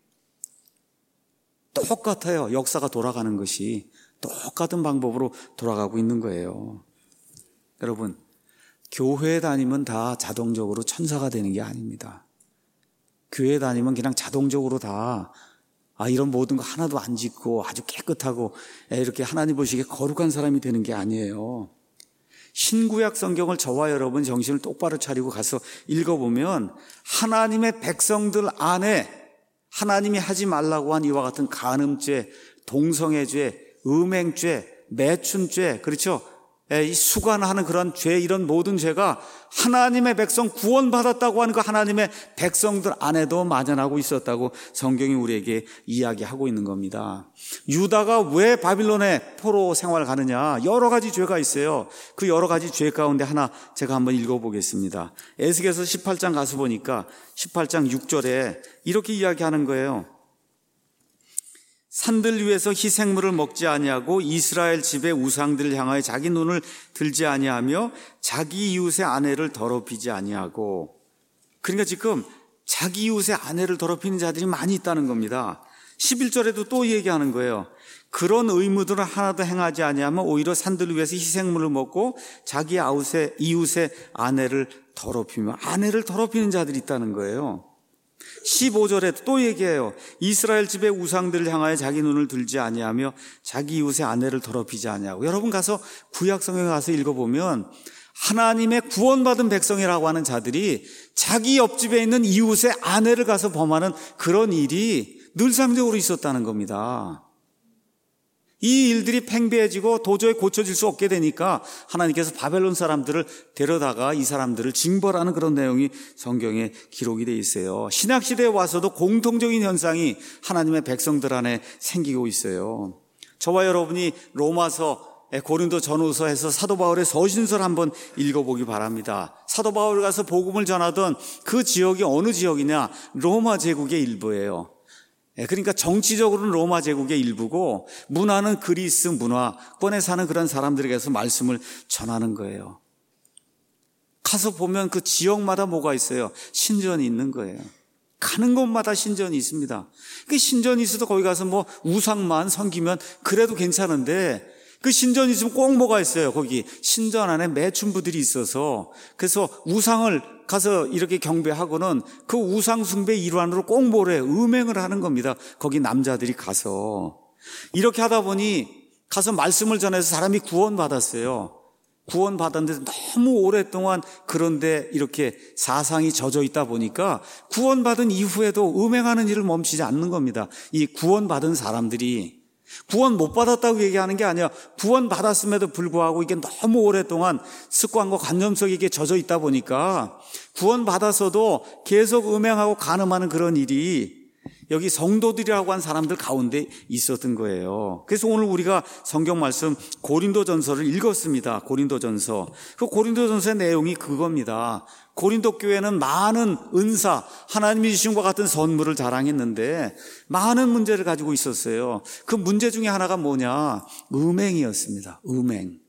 똑같아요. 역사가 돌아가는 것이 똑같은 방법으로 돌아가고 있는 거예요. 여러분, 교회 다니면 다 자동적으로 천사가 되는 게 아닙니다. 교회 다니면 그냥 자동적으로 다 아, 이런 모든 거 하나도 안 짓고 아주 깨끗하고 이렇게 하나님 보시기에 거룩한 사람이 되는 게 아니에요. 신구약 성경을 저와 여러분 정신을 똑바로 차리고 가서 읽어보면 하나님의 백성들 안에 하나님이 하지 말라고 한 이와 같은 간음죄, 동성애죄, 음행죄, 매춘죄, 그렇죠? 이 수관하는 그런 죄, 이런 모든 죄가 하나님의 백성 구원받았다고 하는 그 하나님의 백성들 안에도 만연하고 있었다고 성경이 우리에게 이야기하고 있는 겁니다. 유다가 왜 바빌론에 포로 생활 가느냐? 여러 가지 죄가 있어요. 그 여러 가지 죄 가운데 하나 제가 한번 읽어보겠습니다. 에스겔서 십팔 장 가서 보니까 십팔 장 육 절에 이렇게 이야기하는 거예요. 산들 위에서 희생물을 먹지 아니하고 이스라엘 집의 우상들을 향하여 자기 눈을 들지 아니하며 자기 이웃의 아내를 더럽히지 아니하고. 그러니까 지금 자기 이웃의 아내를 더럽히는 자들이 많이 있다는 겁니다. 십일 절에도 또 얘기하는 거예요. 그런 의무들을 하나도 행하지 아니하면 오히려 산들 위에서 희생물을 먹고 자기 이웃의, 이웃의 아내를 더럽히며, 아내를 더럽히는 자들이 있다는 거예요. 십오 절에 또 얘기해요. 이스라엘 집의 우상들을 향하여 자기 눈을 들지 아니하며 자기 이웃의 아내를 더럽히지 아니하고. 여러분 가서 구약 성경에 가서 읽어보면 하나님의 구원받은 백성이라고 하는 자들이 자기 옆집에 있는 이웃의 아내를 가서 범하는 그런 일이 늘상적으로 있었다는 겁니다. 이 일들이 팽배해지고 도저히 고쳐질 수 없게 되니까 하나님께서 바벨론 사람들을 데려다가 이 사람들을 징벌하는 그런 내용이 성경에 기록이 되어 있어요. 신약시대에 와서도 공통적인 현상이 하나님의 백성들 안에 생기고 있어요. 저와 여러분이 로마서, 고린도 전후서에서 사도 바울의 서신서를 한번 읽어보기 바랍니다. 사도 바울이 가서 복음을 전하던 그 지역이 어느 지역이냐? 로마 제국의 일부예요. 그러니까 정치적으로는 로마 제국의 일부고 문화는 그리스 문화권에 사는 그런 사람들에게서 말씀을 전하는 거예요. 가서 보면 그 지역마다 뭐가 있어요? 신전이 있는 거예요. 가는 곳마다 신전이 있습니다. 그 신전이 있어도 거기 가서 뭐 우상만 섬기면 그래도 괜찮은데, 그 신전이 있으면 꼭 뭐가 있어요? 거기 신전 안에 매춘부들이 있어서, 그래서 우상을 가서 이렇게 경배하고는 그 우상 숭배 일환으로 꼭 뭐래? 음행을 하는 겁니다. 거기 남자들이 가서. 이렇게 하다 보니 가서 말씀을 전해서 사람이 구원받았어요. 구원받았는데 너무 오랫동안 그런데 이렇게 사상이 젖어 있다 보니까 구원받은 이후에도 음행하는 일을 멈추지 않는 겁니다. 이 구원받은 사람들이 구원 못 받았다고 얘기하는 게 아니라 구원받았음에도 불구하고 이게 너무 오랫동안 습관과 관념 속에 이게 젖어 있다 보니까 구원받아서도 계속 음행하고 간음하는 그런 일이 여기 성도들이라고 한 사람들 가운데 있었던 거예요. 그래서 오늘 우리가 성경 말씀 고린도전서를 읽었습니다. 고린도전서. 그 고린도전서의 내용이 그겁니다. 고린도 교회는 많은 은사, 하나님이 주신 것 같은 선물을 자랑했는데 많은 문제를 가지고 있었어요. 그 문제 중에 하나가 뭐냐? 음행이었습니다. 음행.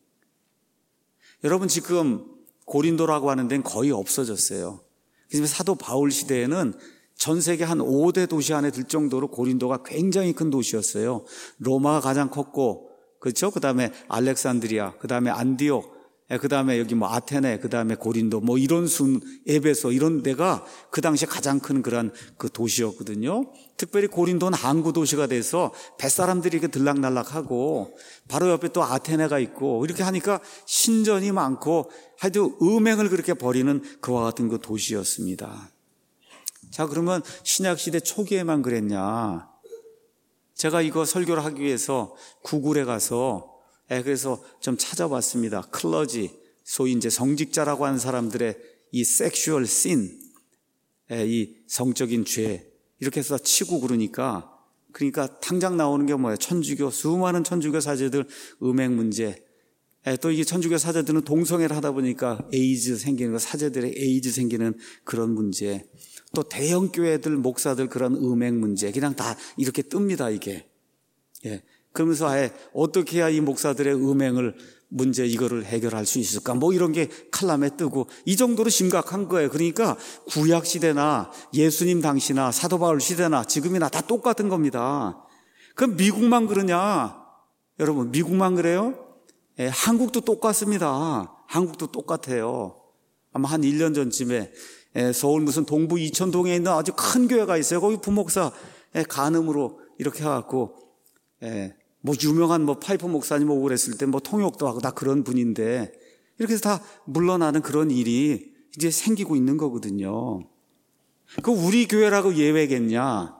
여러분 지금 고린도라고 하는 데는 거의 없어졌어요. 그래서 사도 바울 시대에는 전 세계 한 오 대 도시 안에 들 정도로 고린도가 굉장히 큰 도시였어요. 로마가 가장 컸고, 그렇죠? 그 다음에 알렉산드리아, 그 다음에 안디옥, 그 다음에 여기 뭐 아테네, 그 다음에 고린도, 뭐 이런 순, 에베소 이런 데가 그 당시에 가장 큰 그런 그 도시였거든요. 특별히 고린도는 항구 도시가 돼서 뱃사람들이 이렇게 들락날락하고 바로 옆에 또 아테네가 있고 이렇게 하니까 신전이 많고 하여튼 음행을 그렇게 벌이는 그와 같은 그 도시였습니다. 자, 그러면 신약시대 초기에만 그랬냐? 제가 이거 설교를 하기 위해서 구글에 가서 예, 그래서 좀 찾아봤습니다. 클러지, 소위 이제 성직자라고 하는 사람들의 이 섹슈얼 씬, 예, 이 성적인 죄 이렇게 해서 치고 그러니까 그러니까 당장 나오는 게 뭐예요? 천주교, 수많은 천주교 사제들 음행 문제. 예, 또 이게 천주교 사제들은 동성애를 하다 보니까 에이즈 생기는 거, 사제들의 에이즈 생기는 그런 문제. 또 대형 교회들 목사들 그런 음행 문제 그냥 다 이렇게 뜹니다 이게. 예. 그러면서 아예 어떻게 해야 이 목사들의 음행을 문제 이거를 해결할 수 있을까 뭐 이런 게 칼럼에 뜨고 이 정도로 심각한 거예요. 그러니까 구약 시대나 예수님 당시나 사도 바울 시대나 지금이나 다 똑같은 겁니다. 그럼 미국만 그러냐? 여러분 미국만 그래요? 예, 한국도 똑같습니다. 한국도 똑같아요. 아마 한 일 년 전쯤에 예, 서울 무슨 동부 이천동에 있는 아주 큰 교회가 있어요. 거기 부목사 예, 간음으로 이렇게 해갖고 예, 뭐 유명한 뭐 파이프 목사님 오고 그랬을 때 뭐 통역도 하고 다 그런 분인데 이렇게 해서 다 물러나는 그런 일이 이제 생기고 있는 거거든요. 그 우리 교회라고 예외겠냐?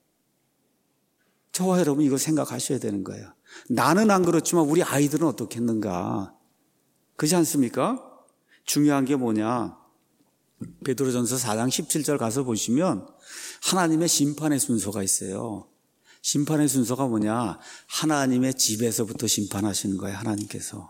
저와 여러분 이거 생각하셔야 되는 거예요. 나는 안 그렇지만 우리 아이들은 어떻겠는가? 그렇지 않습니까? 중요한 게 뭐냐? 베드로전서 사 장 십칠 절 가서 보시면 하나님의 심판의 순서가 있어요. 심판의 순서가 뭐냐? 하나님의 집에서부터 심판하시는 거예요. 하나님께서.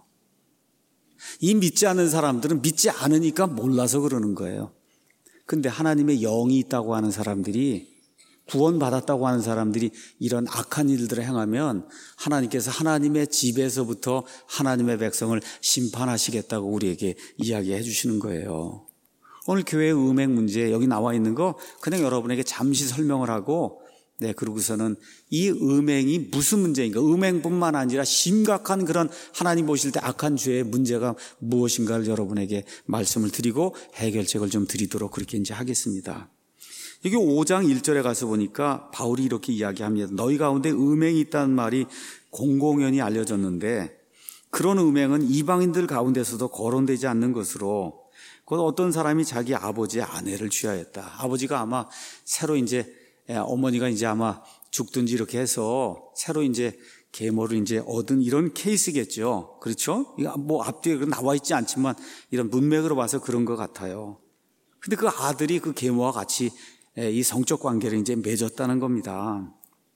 이 믿지 않는 사람들은 믿지 않으니까 몰라서 그러는 거예요. 근데 하나님의 영이 있다고 하는 사람들이 구원받았다고 하는 사람들이 이런 악한 일들을 행하면 하나님께서 하나님의 집에서부터 하나님의 백성을 심판하시겠다고 우리에게 이야기해 주시는 거예요. 오늘 교회의 음행 문제 여기 나와 있는 거 그냥 여러분에게 잠시 설명을 하고 네 그러고서는 이 음행이 무슨 문제인가 음행뿐만 아니라 심각한 그런 하나님 보실 때 악한 죄의 문제가 무엇인가를 여러분에게 말씀을 드리고 해결책을 좀 드리도록 그렇게 이제 하겠습니다. 여기 오 장 일 절에 가서 보니까 바울이 이렇게 이야기합니다. 너희 가운데 음행이 있다는 말이 공공연히 알려졌는데 그런 음행은 이방인들 가운데서도 거론되지 않는 것으로 곧 어떤 사람이 자기 아버지의 아내를 취하였다. 아버지가 아마 새로 이제 어머니가 이제 아마 죽든지 이렇게 해서 새로 이제 계모를 이제 얻은 이런 케이스겠죠. 그렇죠? 이거 뭐 앞뒤에 나와 있지 않지만 이런 문맥으로 봐서 그런 것 같아요. 근데 그 아들이 그 계모와 같이 이 성적 관계를 이제 맺었다는 겁니다.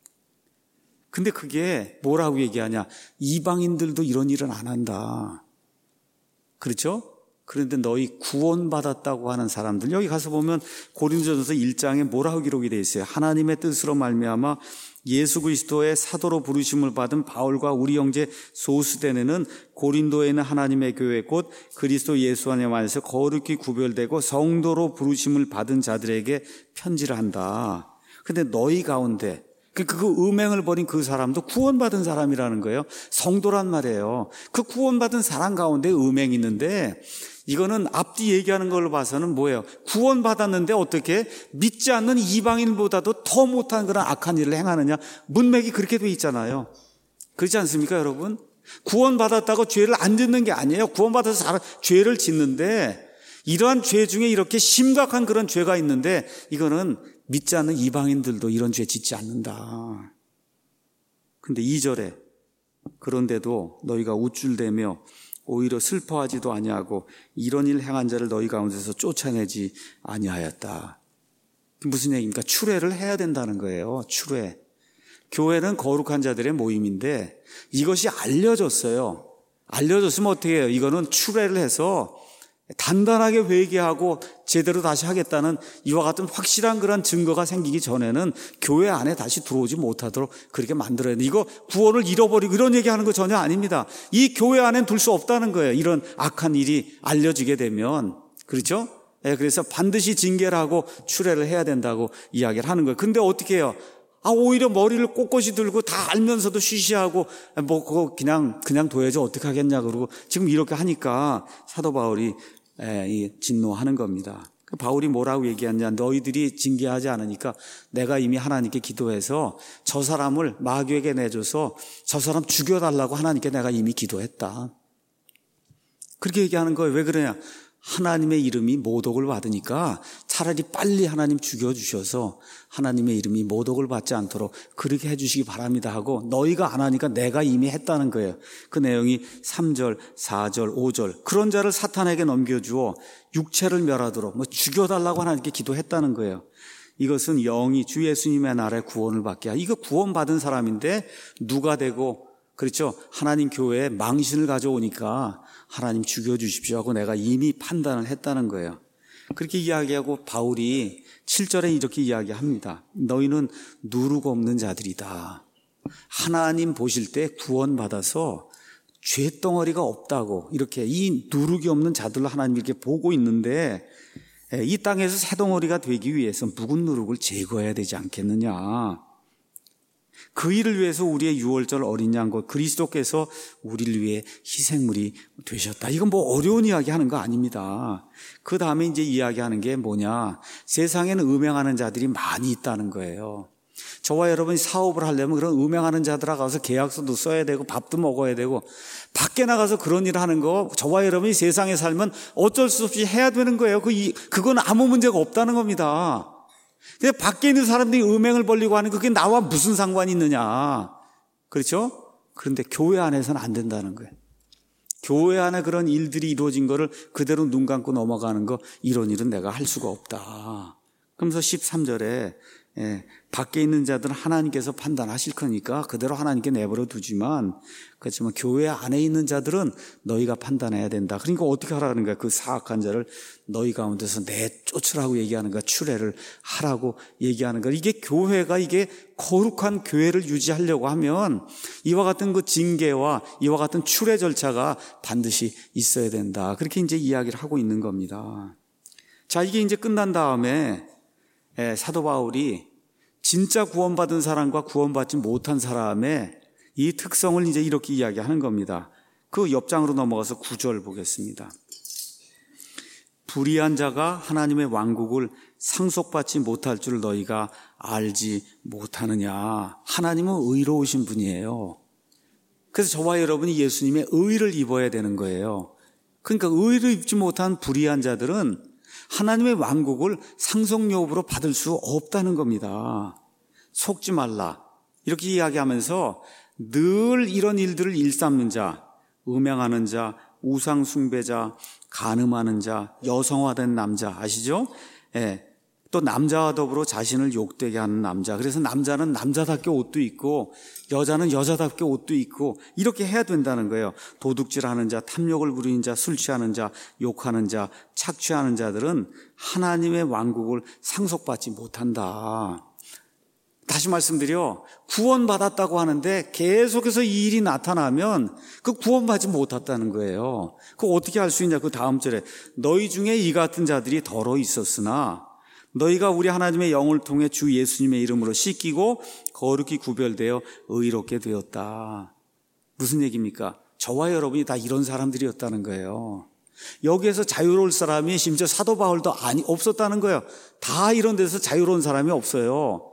근데 그게 뭐라고 얘기하냐? 이방인들도 이런 일은 안 한다. 그렇죠? 그런데 너희 구원받았다고 하는 사람들 여기 가서 보면 고린도전서 일 장에 뭐라고 기록이 되어 있어요. 하나님의 뜻으로 말미암아 예수 그리스도의 사도로 부르심을 받은 바울과 우리 형제 소스데네는 고린도에 있는 하나님의 교회 곧 그리스도 예수 안에서 거룩히 구별되고 성도로 부르심을 받은 자들에게 편지를 한다. 근데 너희 가운데 그, 그 음행을 벌인 그 사람도 구원받은 사람이라는 거예요. 성도란 말이에요. 그 구원받은 사람 가운데 음행이 있는데 이거는 앞뒤 얘기하는 걸로 봐서는 뭐예요? 구원받았는데 어떻게 믿지 않는 이방인보다도 더 못한 그런 악한 일을 행하느냐? 문맥이 그렇게 돼 있잖아요. 그렇지 않습니까, 여러분? 구원받았다고 죄를 안 짓는 게 아니에요. 구원받아서 죄를 짓는데 이러한 죄 중에 이렇게 심각한 그런 죄가 있는데 이거는 믿지 않는 이방인들도 이런 죄 짓지 않는다. 근데 이 절에 그런데도 너희가 우쭐대며 오히려 슬퍼하지도 아니하고 이런 일 행한 자를 너희 가운데서 쫓아내지 아니하였다. 무슨 얘기입니까? 추례를 해야 된다는 거예요. 추례. 교회는 거룩한 자들의 모임인데 이것이 알려졌어요. 알려졌으면 어떻게 해요? 이거는 추례를 해서 단단하게 회개하고 제대로 다시 하겠다는 이와 같은 확실한 그런 증거가 생기기 전에는 교회 안에 다시 들어오지 못하도록 그렇게 만들어야 돼. 이거 구원을 잃어버리고 이런 얘기하는 거 전혀 아닙니다. 이 교회 안엔 둘 수 없다는 거예요. 이런 악한 일이 알려지게 되면. 그렇죠? 네, 그래서 반드시 징계를 하고 추례를 해야 된다고 이야기를 하는 거예요. 근데 어떻게 해요? 아, 오히려 머리를 꼿꼿이 들고 다 알면서도 쉬쉬하고 뭐 그거 그냥 그냥 둬야지 어떻게 하겠냐 그러고 지금 이렇게 하니까 사도 바울이 에, 진노하는 겁니다. 바울이 뭐라고 얘기하냐? 너희들이 징계하지 않으니까 내가 이미 하나님께 기도해서 저 사람을 마귀에게 내줘서 저 사람 죽여달라고 하나님께 내가 이미 기도했다. 그렇게 얘기하는 거예요. 왜 그러냐? 하나님의 이름이 모독을 받으니까 차라리 빨리 하나님 죽여주셔서 하나님의 이름이 모독을 받지 않도록 그렇게 해주시기 바랍니다 하고 너희가 안 하니까 내가 이미 했다는 거예요. 그 내용이 삼 절, 사 절, 오 절. 그런 자를 사탄에게 넘겨주어 육체를 멸하도록 뭐 죽여달라고 하나님께 기도했다는 거예요. 이것은 영이 주 예수님의 날에 구원을 받게 하고 이거 구원받은 사람인데 누가 되고 그렇죠? 하나님 교회에 망신을 가져오니까 하나님 죽여주십시오 하고 내가 이미 판단을 했다는 거예요. 그렇게 이야기하고 바울이 칠 절에 이렇게 이야기합니다. 너희는 누룩 없는 자들이다. 하나님 보실 때 구원받아서 죄덩어리가 없다고 이렇게 이 누룩이 없는 자들로 하나님 이렇게 보고 있는데 이 땅에서 새덩어리가 되기 위해서 묵은 누룩을 제거해야 되지 않겠느냐. 그 일을 위해서 우리의 유월절 어린 양 곧 그리스도께서 우리를 위해 희생물이 되셨다. 이건 뭐 어려운 이야기 하는 거 아닙니다. 그 다음에 이제 이야기하는 게 뭐냐. 세상에는 음행하는 자들이 많이 있다는 거예요. 저와 여러분이 사업을 하려면 그런 음행하는 자들하고 가서 계약서도 써야 되고 밥도 먹어야 되고 밖에 나가서 그런 일을 하는 거 저와 여러분이 세상에 살면 어쩔 수 없이 해야 되는 거예요. 그 이, 그건 아무 문제가 없다는 겁니다. 근데 밖에 있는 사람들이 음행을 벌리고 하는 그게 나와 무슨 상관이 있느냐. 그렇죠? 그런데 교회 안에서는 안 된다는 거예요. 교회 안에 그런 일들이 이루어진 거를 그대로 눈 감고 넘어가는 거 이런 일은 내가 할 수가 없다. 그러면서 십삼 절에 예, 밖에 있는 자들은 하나님께서 판단하실 거니까 그대로 하나님께 내버려 두지만 그렇지만 교회 안에 있는 자들은 너희가 판단해야 된다. 그러니까 어떻게 하라는 거야? 그 사악한 자를 너희 가운데서 내쫓으라고 얘기하는 거야. 추례를 하라고 얘기하는 거야. 이게 교회가 이게 거룩한 교회를 유지하려고 하면 이와 같은 그 징계와 이와 같은 추례 절차가 반드시 있어야 된다. 그렇게 이제 이야기를 하고 있는 겁니다. 자, 이게 이제 끝난 다음에 예, 사도 바울이 진짜 구원받은 사람과 구원받지 못한 사람의 이 특성을 이제 이렇게 이야기하는 겁니다. 그 옆장으로 넘어가서 구 절 보겠습니다. 불의한 자가 하나님의 왕국을 상속받지 못할 줄 너희가 알지 못하느냐. 하나님은 의로우신 분이에요. 그래서 저와 여러분이 예수님의 의를 입어야 되는 거예요. 그러니까 의를 입지 못한 불의한 자들은 하나님의 왕국을 상속여부로 받을 수 없다는 겁니다. 속지 말라. 이렇게 이야기하면서 늘 이런 일들을 일삼는 자, 음행하는 자, 우상 숭배자, 간음하는 자, 여성화된 남자 아시죠? 예. 또 남자와 더불어 자신을 욕되게 하는 남자. 그래서 남자는 남자답게 옷도 입고 여자는 여자답게 옷도 입고 이렇게 해야 된다는 거예요. 도둑질하는 자, 탐욕을 부리는 자, 술 취하는 자, 욕하는 자, 착취하는 자들은 하나님의 왕국을 상속받지 못한다. 다시 말씀드려 구원받았다고 하는데 계속해서 이 일이 나타나면 그 구원받지 못했다는 거예요. 그거 어떻게 할 수 있냐. 그 다음 절에 너희 중에 이 같은 자들이 더러 있었으나 너희가 우리 하나님의 영을 통해 주 예수님의 이름으로 씻기고 거룩히 구별되어 의롭게 되었다. 무슨 얘기입니까? 저와 여러분이 다 이런 사람들이었다는 거예요. 여기에서 자유로울 사람이 심지어 사도 바울도 아니 없었다는 거예요. 다 이런 데서 자유로운 사람이 없어요.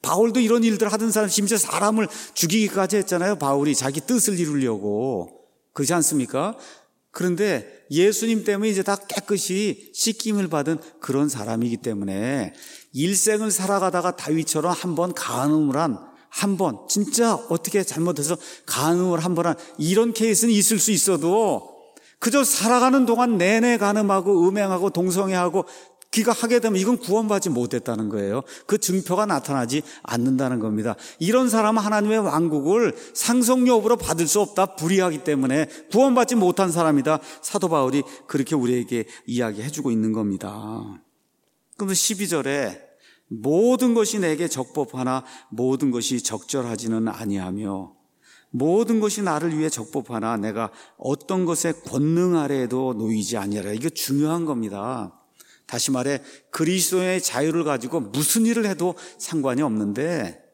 바울도 이런 일들 하던 사람, 심지어 사람을 죽이기까지 했잖아요. 바울이 자기 뜻을 이루려고. 그렇지 않습니까? 그런데 예수님 때문에 이제 다 깨끗이 씻김을 받은 그런 사람이기 때문에 일생을 살아가다가 다윗처럼 한번 간음을 한, 한 번, 진짜 어떻게 잘못해서 간음을 한 번 한 이런 케이스는 있을 수 있어도 그저 살아가는 동안 내내 간음하고 음행하고 동성애하고 귀가 하게 되면 이건 구원받지 못했다는 거예요. 그 증표가 나타나지 않는다는 겁니다. 이런 사람은 하나님의 왕국을 상속료업으로 받을 수 없다. 불의하기 때문에 구원받지 못한 사람이다. 사도 바울이 그렇게 우리에게 이야기해주고 있는 겁니다. 그럼 십이 절에 모든 것이 내게 적법하나 모든 것이 적절하지는 아니하며 모든 것이 나를 위해 적법하나 내가 어떤 것에 권능 아래에도 놓이지 아니하라. 이게 중요한 겁니다. 다시 말해 그리스도의 자유를 가지고 무슨 일을 해도 상관이 없는데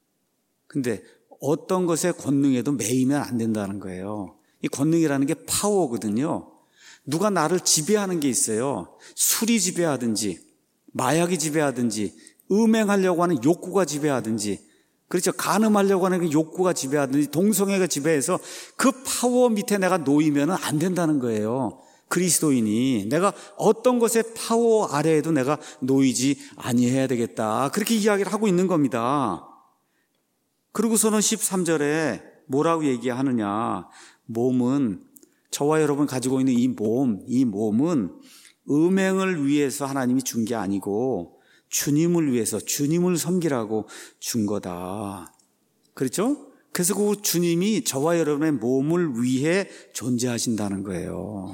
근데 어떤 것에 권능에도 매이면 안 된다는 거예요. 이 권능이라는 게 파워거든요. 누가 나를 지배하는 게 있어요. 술이 지배하든지 마약이 지배하든지 음행하려고 하는 욕구가 지배하든지 그렇죠. 간음하려고 하는 그 욕구가 지배하든지 동성애가 지배해서 그 파워 밑에 내가 놓이면 안 된다는 거예요. 그리스도인이 내가 어떤 것의 파워 아래에도 내가 놓이지 아니해야 되겠다. 그렇게 이야기를 하고 있는 겁니다. 그러고서는 십삼 절에 뭐라고 얘기하느냐. 몸은 저와 여러분 가지고 있는 이 몸, 이 몸은 음행을 위해서 하나님이 준 게 아니고 주님을 위해서 주님을 섬기라고 준 거다. 그렇죠? 그래서 그 주님이 저와 여러분의 몸을 위해 존재하신다는 거예요.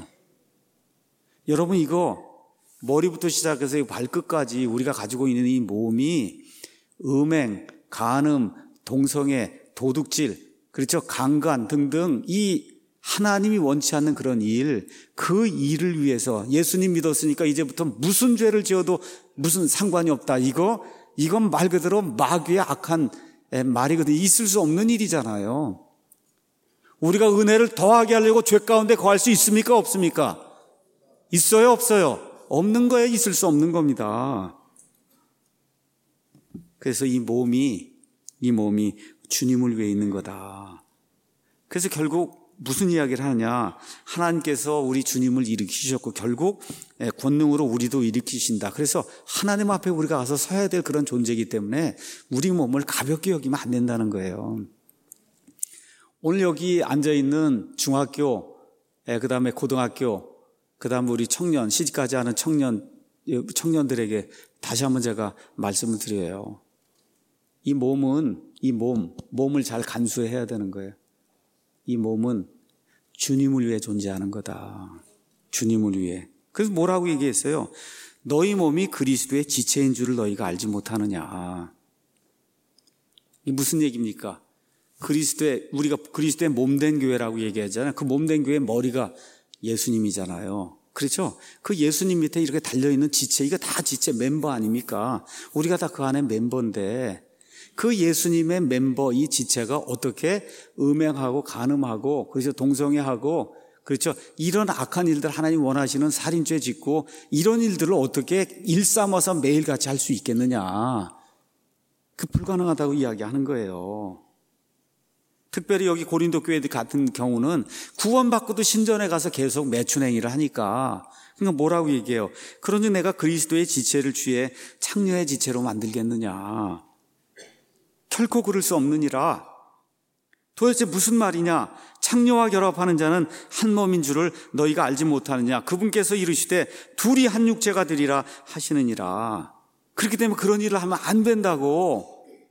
여러분 이거 머리부터 시작해서 발끝까지 우리가 가지고 있는 이 몸이 음행, 간음, 동성애, 도둑질, 그렇죠? 강간 등등 이 하나님이 원치 않는 그런 일, 그 일을 위해서 예수님 믿었으니까 이제부터 무슨 죄를 지어도 무슨 상관이 없다. 이거 이건 말 그대로 마귀의 악한 말이거든요. 있을 수 없는 일이잖아요. 우리가 은혜를 더하게 하려고 죄 가운데 거할 수 있습니까? 없습니까? 있어요? 없어요? 없는 거에 있을 수 없는 겁니다. 그래서 이 몸이 이 몸이 주님을 위해 있는 거다. 그래서 결국 무슨 이야기를 하느냐. 하나님께서 우리 주님을 일으키셨고 결국 권능으로 우리도 일으키신다. 그래서 하나님 앞에 우리가 가서 서야 될 그런 존재이기 때문에 우리 몸을 가볍게 여기면 안 된다는 거예요. 오늘 여기 앉아있는 중학교, 그 다음에 고등학교, 그 다음에 우리 청년, 시집가지 않은 청년, 청년들에게 다시 한번 제가 말씀을 드려요. 이 몸은, 이 몸, 몸을 잘 간수해야 되는 거예요. 이 몸은 주님을 위해 존재하는 거다. 주님을 위해. 그래서 뭐라고 얘기했어요? 너희 몸이 그리스도의 지체인 줄을 너희가 알지 못하느냐. 이게 무슨 얘기입니까? 그리스도의, 우리가 그리스도의 몸된 교회라고 얘기하잖아요. 그 몸된 교회의 머리가 예수님이잖아요. 그렇죠? 그 예수님 밑에 이렇게 달려있는 지체, 이거 다 지체 멤버 아닙니까? 우리가 다 그 안에 멤버인데 그 예수님의 멤버 이 지체가 어떻게 음행하고 간음하고 그래서 동성애하고 그렇죠? 이런 악한 일들 하나님 원하시는 살인죄 짓고 이런 일들을 어떻게 일삼아서 매일같이 할 수 있겠느냐. 그 불가능하다고 이야기하는 거예요. 특별히 여기 고린도 교회 같은 경우는 구원받고도 신전에 가서 계속 매춘행위를 하니까 그러니까 뭐라고 얘기해요? 그러니 내가 그리스도의 지체를 취해 창녀의 지체로 만들겠느냐. 결코 그럴 수 없느니라. 도대체 무슨 말이냐? 창녀와 결합하는 자는 한 몸인 줄을 너희가 알지 못하느냐? 그분께서 이르시되 둘이 한 육체가 되리라 하시느니라. 그렇기 때문에 그런 일을 하면 안 된다고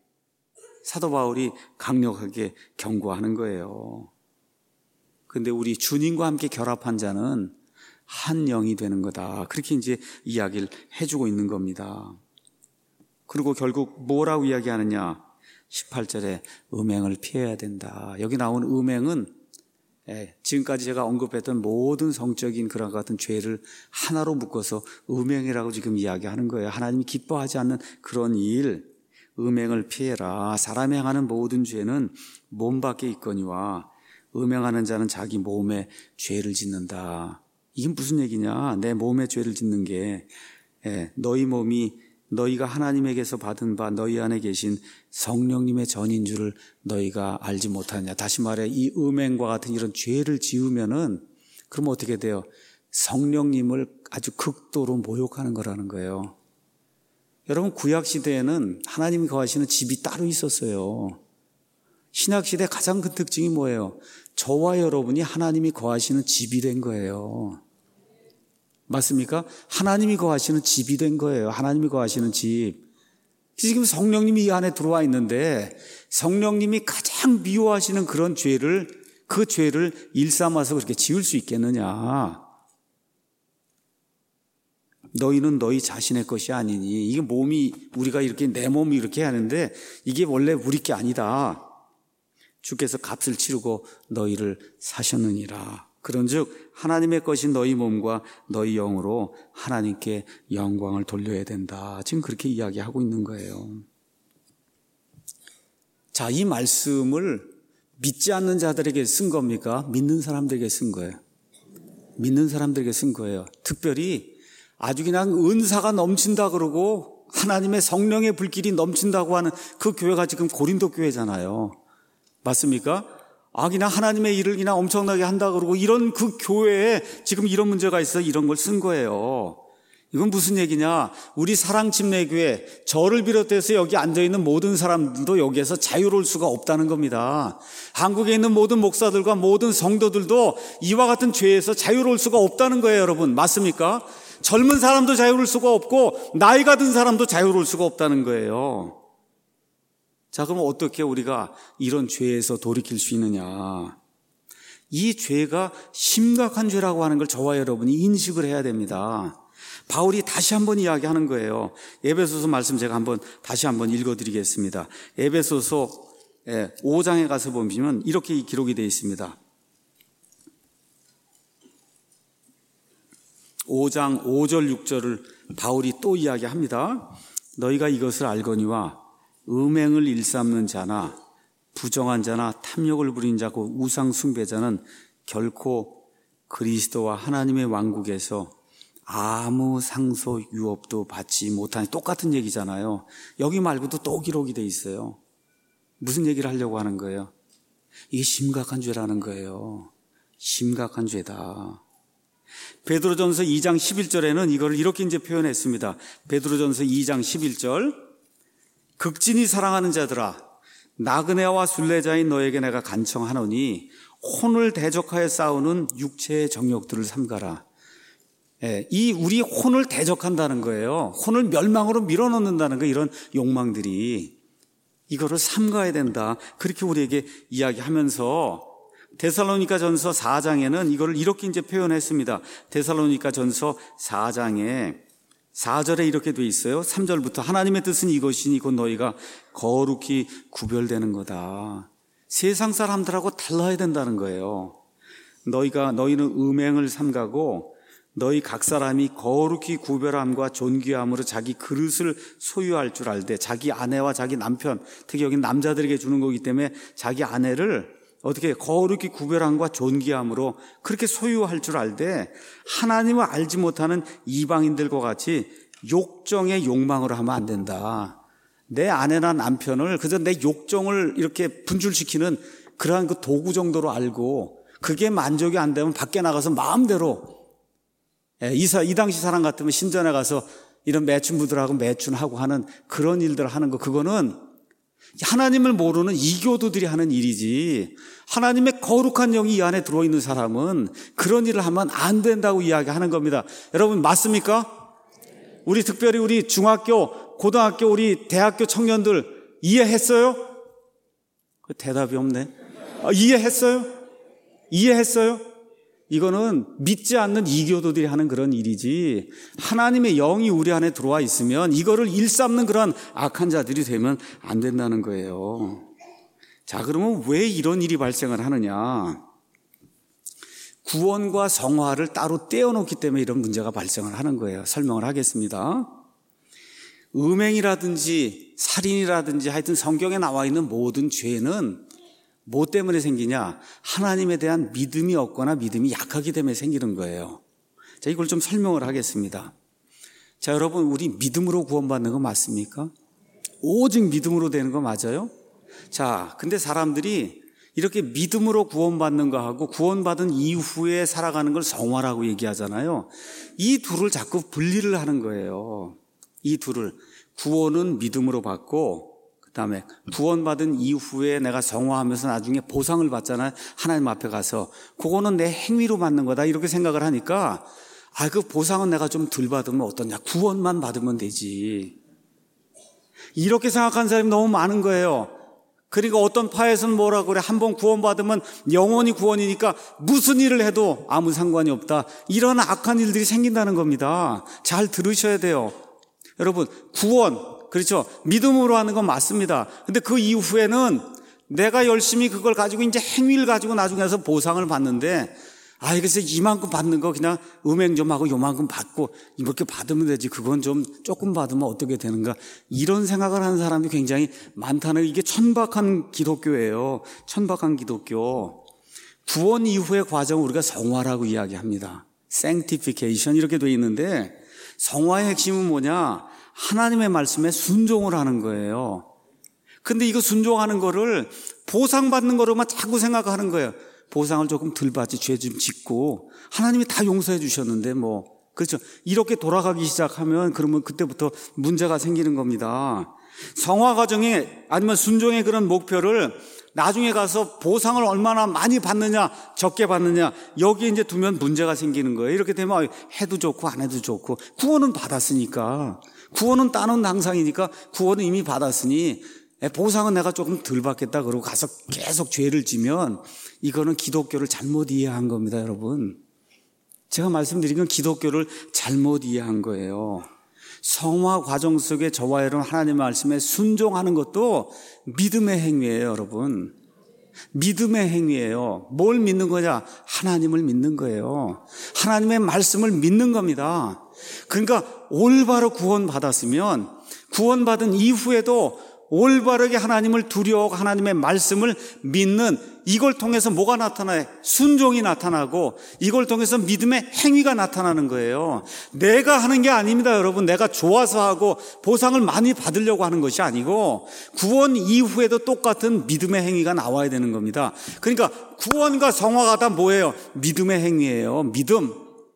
사도 바울이 강력하게 경고하는 거예요. 그런데 우리 주님과 함께 결합한 자는 한 영이 되는 거다. 그렇게 이제 이야기를 해주고 있는 겁니다. 그리고 결국 뭐라고 이야기하느냐? 십팔 절에 음행을 피해야 된다. 여기 나온 음행은 지금까지 제가 언급했던 모든 성적인 그런 같은 죄를 하나로 묶어서 음행이라고 지금 이야기하는 거예요. 하나님이 기뻐하지 않는 그런 일, 음행을 피해라. 사람이 행하는 모든 죄는 몸 밖에 있거니와 음행하는 자는 자기 몸에 죄를 짓는다. 이게 무슨 얘기냐? 내 몸에 죄를 짓는 게 너희 몸이 너희가 하나님에게서 받은 바 너희 안에 계신 성령님의 전인 줄을 너희가 알지 못하냐. 다시 말해 이 음행과 같은 이런 죄를 지으면은 그럼 어떻게 돼요? 성령님을 아주 극도로 모욕하는 거라는 거예요. 여러분, 구약시대에는 하나님이 거하시는 집이 따로 있었어요. 신약시대 가장 큰 특징이 뭐예요? 저와 여러분이 하나님이 거하시는 집이 된 거예요. 맞습니까? 하나님이 거하시는 집이 된 거예요. 하나님이 거하시는 집. 지금 성령님이 이 안에 들어와 있는데 성령님이 가장 미워하시는 그런 죄를, 그 죄를 일삼아서 그렇게 지을 수 있겠느냐. 너희는 너희 자신의 것이 아니니. 이게 몸이, 우리가 이렇게 내 몸이 이렇게 하는데 이게 원래 우리 게 아니다. 주께서 값을 치르고 너희를 사셨느니라. 그런즉 하나님의 것인 너희 몸과 너희 영으로 하나님께 영광을 돌려야 된다. 지금 그렇게 이야기하고 있는 거예요. 자, 이 말씀을 믿지 않는 자들에게 쓴 겁니까? 믿는 사람들에게 쓴 거예요. 믿는 사람들에게 쓴 거예요. 특별히 아주 그냥 은사가 넘친다 그러고 하나님의 성령의 불길이 넘친다고 하는 그 교회가 지금 고린도 교회잖아요. 맞습니까? 아, 그냥 하나님의 일을 그냥 엄청나게 한다 그러고 이런 그 교회에 지금 이런 문제가 있어 이런 걸 쓴 거예요. 이건 무슨 얘기냐? 우리 사랑침례교회, 저를 비롯해서 여기 앉아있는 모든 사람들도 여기에서 자유로울 수가 없다는 겁니다. 한국에 있는 모든 목사들과 모든 성도들도 이와 같은 죄에서 자유로울 수가 없다는 거예요, 여러분. 맞습니까? 젊은 사람도 자유로울 수가 없고 나이가 든 사람도 자유로울 수가 없다는 거예요. 자, 그럼 어떻게 우리가 이런 죄에서 돌이킬 수 있느냐? 이 죄가 심각한 죄라고 하는 걸 저와 여러분이 인식을 해야 됩니다. 바울이 다시 한번 이야기하는 거예요. 에베소서 말씀 제가 한번 다시 한번 읽어드리겠습니다. 에베소서 오 장에 가서 보시면 이렇게 기록이 되어 있습니다. 오 장 오 절 육 절을 바울이 또 이야기합니다. 너희가 이것을 알거니와 음행을 일삼는 자나 부정한 자나 탐욕을 부린 자고 우상 숭배자는 결코 그리스도와 하나님의 왕국에서 아무 상소 유업도 받지 못하니. 똑같은 얘기잖아요. 여기 말고도 또 기록이 돼 있어요. 무슨 얘기를 하려고 하는 거예요? 이게 심각한 죄라는 거예요. 심각한 죄다. 베드로전서 이 장 십일 절에는 이걸 이렇게 이제 표현했습니다. 베드로전서 이 장 십일 절. 극진히 사랑하는 자들아, 나그네와 순례자인 너에게 내가 간청하노니 혼을 대적하여 싸우는 육체의 정욕들을 삼가라. 예, 이 우리 혼을 대적한다는 거예요. 혼을 멸망으로 밀어넣는다는 거, 이런 욕망들이. 이거를 삼가야 된다. 그렇게 우리에게 이야기하면서 데살로니가 전서 사 장에는 이거를 이렇게 이제 표현했습니다. 데살로니가 전서 사 장에 사 절에 이렇게 돼 있어요. 삼 절부터 하나님의 뜻은 이것이니 곧 너희가 거룩히 구별되는 거다. 세상 사람들하고 달라야 된다는 거예요. 너희가 너희는 음행을 삼가고 너희 각 사람이 거룩히 구별함과 존귀함으로 자기 그릇을 소유할 줄 알되, 자기 아내와 자기 남편, 특히 여기 남자들에게 주는 거기 때문에 자기 아내를 어떻게 거룩히 구별함과 존귀함으로 그렇게 소유할 줄 알되 하나님을 알지 못하는 이방인들과 같이 욕정의 욕망으로 하면 안 된다. 내 아내나 남편을 그저 내 욕정을 이렇게 분출시키는 그러한 그 도구 정도로 알고 그게 만족이 안 되면 밖에 나가서 마음대로, 이, 사, 이 당시 사람 같으면 신전에 가서 이런 매춘부들하고 매춘하고 하는 그런 일들 하는 거, 그거는 하나님을 모르는 이교도들이 하는 일이지, 하나님의 거룩한 영이 이 안에 들어있는 사람은 그런 일을 하면 안 된다고 이야기하는 겁니다. 여러분, 맞습니까? 우리 특별히 우리 중학교, 고등학교, 우리 대학교 청년들 이해했어요? 대답이 없네. 아, 이해했어요? 이해했어요? 이거는 믿지 않는 이교도들이 하는 그런 일이지, 하나님의 영이 우리 안에 들어와 있으면 이거를 일삼는 그런 악한 자들이 되면 안 된다는 거예요. 자, 그러면 왜 이런 일이 발생을 하느냐? 구원과 성화를 따로 떼어놓기 때문에 이런 문제가 발생을 하는 거예요. 설명을 하겠습니다. 음행이라든지 살인이라든지 하여튼 성경에 나와 있는 모든 죄는 뭐 때문에 생기냐? 하나님에 대한 믿음이 없거나 믿음이 약하기 때문에 생기는 거예요. 자, 이걸 좀 설명을 하겠습니다. 자, 여러분, 우리 믿음으로 구원받는 거 맞습니까? 오직 믿음으로 되는 거 맞아요? 자, 근데 사람들이 이렇게 믿음으로 구원받는 거하고 구원받은 이후에 살아가는 걸 성화라고 얘기하잖아요. 이 둘을 자꾸 분리를 하는 거예요. 이 둘을. 구원은 믿음으로 받고 그 다음에 구원받은 이후에 내가 성화하면서 나중에 보상을 받잖아요. 하나님 앞에 가서. 그거는 내 행위로 받는 거다 이렇게 생각을 하니까 아, 그 보상은 내가 좀 덜 받으면 어떠냐. 구원만 받으면 되지. 이렇게 생각하는 사람이 너무 많은 거예요. 그러니까 어떤 파에서는 뭐라고 그래. 한번 구원받으면 영원히 구원이니까 무슨 일을 해도 아무 상관이 없다. 이런 악한 일들이 생긴다는 겁니다. 잘 들으셔야 돼요. 여러분, 구원, 그렇죠. 믿음으로 하는 건 맞습니다. 근데 그 이후에는 내가 열심히 그걸 가지고 이제 행위를 가지고 나중에 해서 보상을 받는데 아, 그래서 이만큼 받는 거 그냥 음행 좀 하고 요만큼 받고 이렇게 받으면 되지. 그건 좀 조금 받으면 어떻게 되는가. 이런 생각을 하는 사람이 굉장히 많다는 이게 천박한 기독교예요. 천박한 기독교. 구원 이후의 과정을 우리가 성화라고 이야기합니다. sanctification 이렇게 돼 있는데 성화의 핵심은 뭐냐? 하나님의 말씀에 순종을 하는 거예요. 근데 이거 순종하는 거를 보상받는 거로만 자꾸 생각하는 거예요. 보상을 조금 덜 받지, 죄 좀 짓고 하나님이 다 용서해 주셨는데 뭐 그렇죠. 이렇게 돌아가기 시작하면 그러면 그때부터 문제가 생기는 겁니다. 성화 과정에 아니면 순종의 그런 목표를 나중에 가서 보상을 얼마나 많이 받느냐 적게 받느냐 여기에 이제 두면 문제가 생기는 거예요. 이렇게 되면 해도 좋고 안 해도 좋고 구원은 받았으니까 구원은 따는 당상이니까 구원은 이미 받았으니 보상은 내가 조금 덜 받겠다 그러고 가서 계속 죄를 지면 이거는 기독교를 잘못 이해한 겁니다, 여러분. 제가 말씀드린 건 기독교를 잘못 이해한 거예요. 성화 과정 속에 저와 여러분 하나님의 말씀에 순종하는 것도 믿음의 행위예요, 여러분. 믿음의 행위예요. 뭘 믿는 거냐? 하나님을 믿는 거예요. 하나님의 말씀을 믿는 겁니다. 그러니까 올바로 구원받았으면 구원받은 이후에도 올바르게 하나님을 두려워하고 하나님의 말씀을 믿는 이걸 통해서 뭐가 나타나요? 순종이 나타나고 이걸 통해서 믿음의 행위가 나타나는 거예요. 내가 하는 게 아닙니다, 여러분. 내가 좋아서 하고 보상을 많이 받으려고 하는 것이 아니고 구원 이후에도 똑같은 믿음의 행위가 나와야 되는 겁니다. 그러니까 구원과 성화가 다 뭐예요? 믿음의 행위예요. 믿음.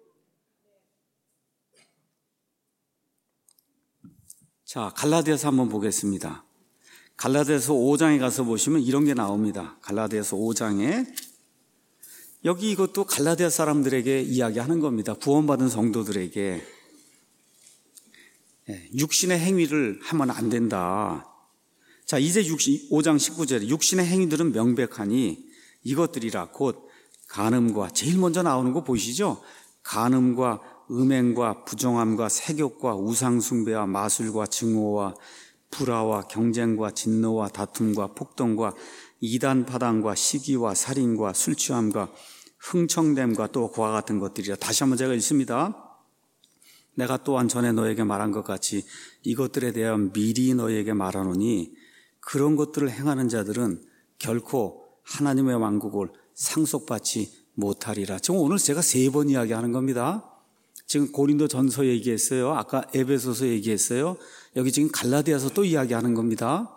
자, 갈라디아서 한번 보겠습니다. 갈라디아서 오 장에 가서 보시면 이런 게 나옵니다. 갈라디아서 오 장에 여기 이것도 갈라디아 사람들에게 이야기하는 겁니다. 구원받은 성도들에게 육신의 행위를 하면 안 된다. 자, 이제 오 장 십구 절에 육신의 행위들은 명백하니 이것들이라 곧 간음과 제일 먼저 나오는 거 보이시죠? 간음과 음행과 부정함과 색욕과 우상숭배와 마술과 증오와 불화와 경쟁과 진노와 다툼과 폭동과 이단파당과 시기와 살인과 술취함과 흥청됨과 또 그와 같은 것들이라. 다시 한번 제가 읽습니다. 내가 또한 전에 너에게 말한 것 같이 이것들에 대한 미리 너에게 말하노니 그런 것들을 행하는 자들은 결코 하나님의 왕국을 상속받지 못하리라. 지금 오늘 제가 세 번 이야기하는 겁니다. 지금 고린도 전서 얘기했어요. 아까 에베소서 얘기했어요. 여기 지금 갈라디아서 또 이야기하는 겁니다.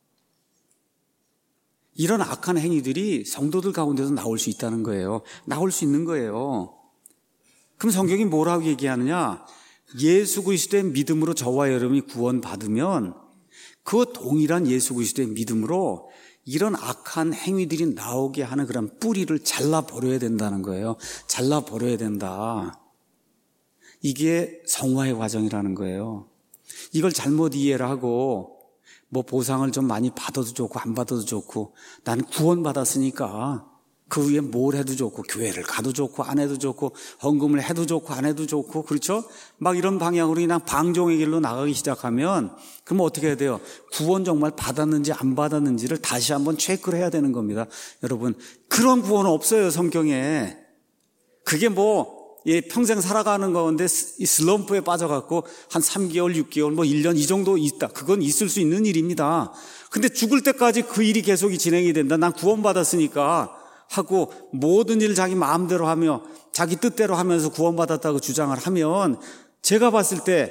이런 악한 행위들이 성도들 가운데서 나올 수 있다는 거예요. 나올 수 있는 거예요. 그럼 성경이 뭐라고 얘기하느냐? 예수 그리스도의 믿음으로 저와 여러분이 구원받으면 그 동일한 예수 그리스도의 믿음으로 이런 악한 행위들이 나오게 하는 그런 뿌리를 잘라버려야 된다는 거예요. 잘라버려야 된다. 이게 성화의 과정이라는 거예요. 이걸 잘못 이해를 하고 뭐 보상을 좀 많이 받아도 좋고 안 받아도 좋고 나는 구원받았으니까 그 위에 뭘 해도 좋고 교회를 가도 좋고 안 해도 좋고 헌금을 해도 좋고 안 해도 좋고 그렇죠? 막 이런 방향으로 그냥 방종의 길로 나가기 시작하면 그럼 어떻게 해야 돼요? 구원 정말 받았는지 안 받았는지를 다시 한번 체크를 해야 되는 겁니다. 여러분, 그런 구원은 없어요, 성경에. 그게 뭐 예, 평생 살아가는 가운데 이 슬럼프에 빠져갖고 한 삼 개월, 육 개월, 뭐 일 년 이 정도 있다. 그건 있을 수 있는 일입니다. 근데 죽을 때까지 그 일이 계속 진행이 된다. 난 구원받았으니까 하고 모든 일 자기 마음대로 하며 자기 뜻대로 하면서 구원받았다고 주장을 하면 제가 봤을 때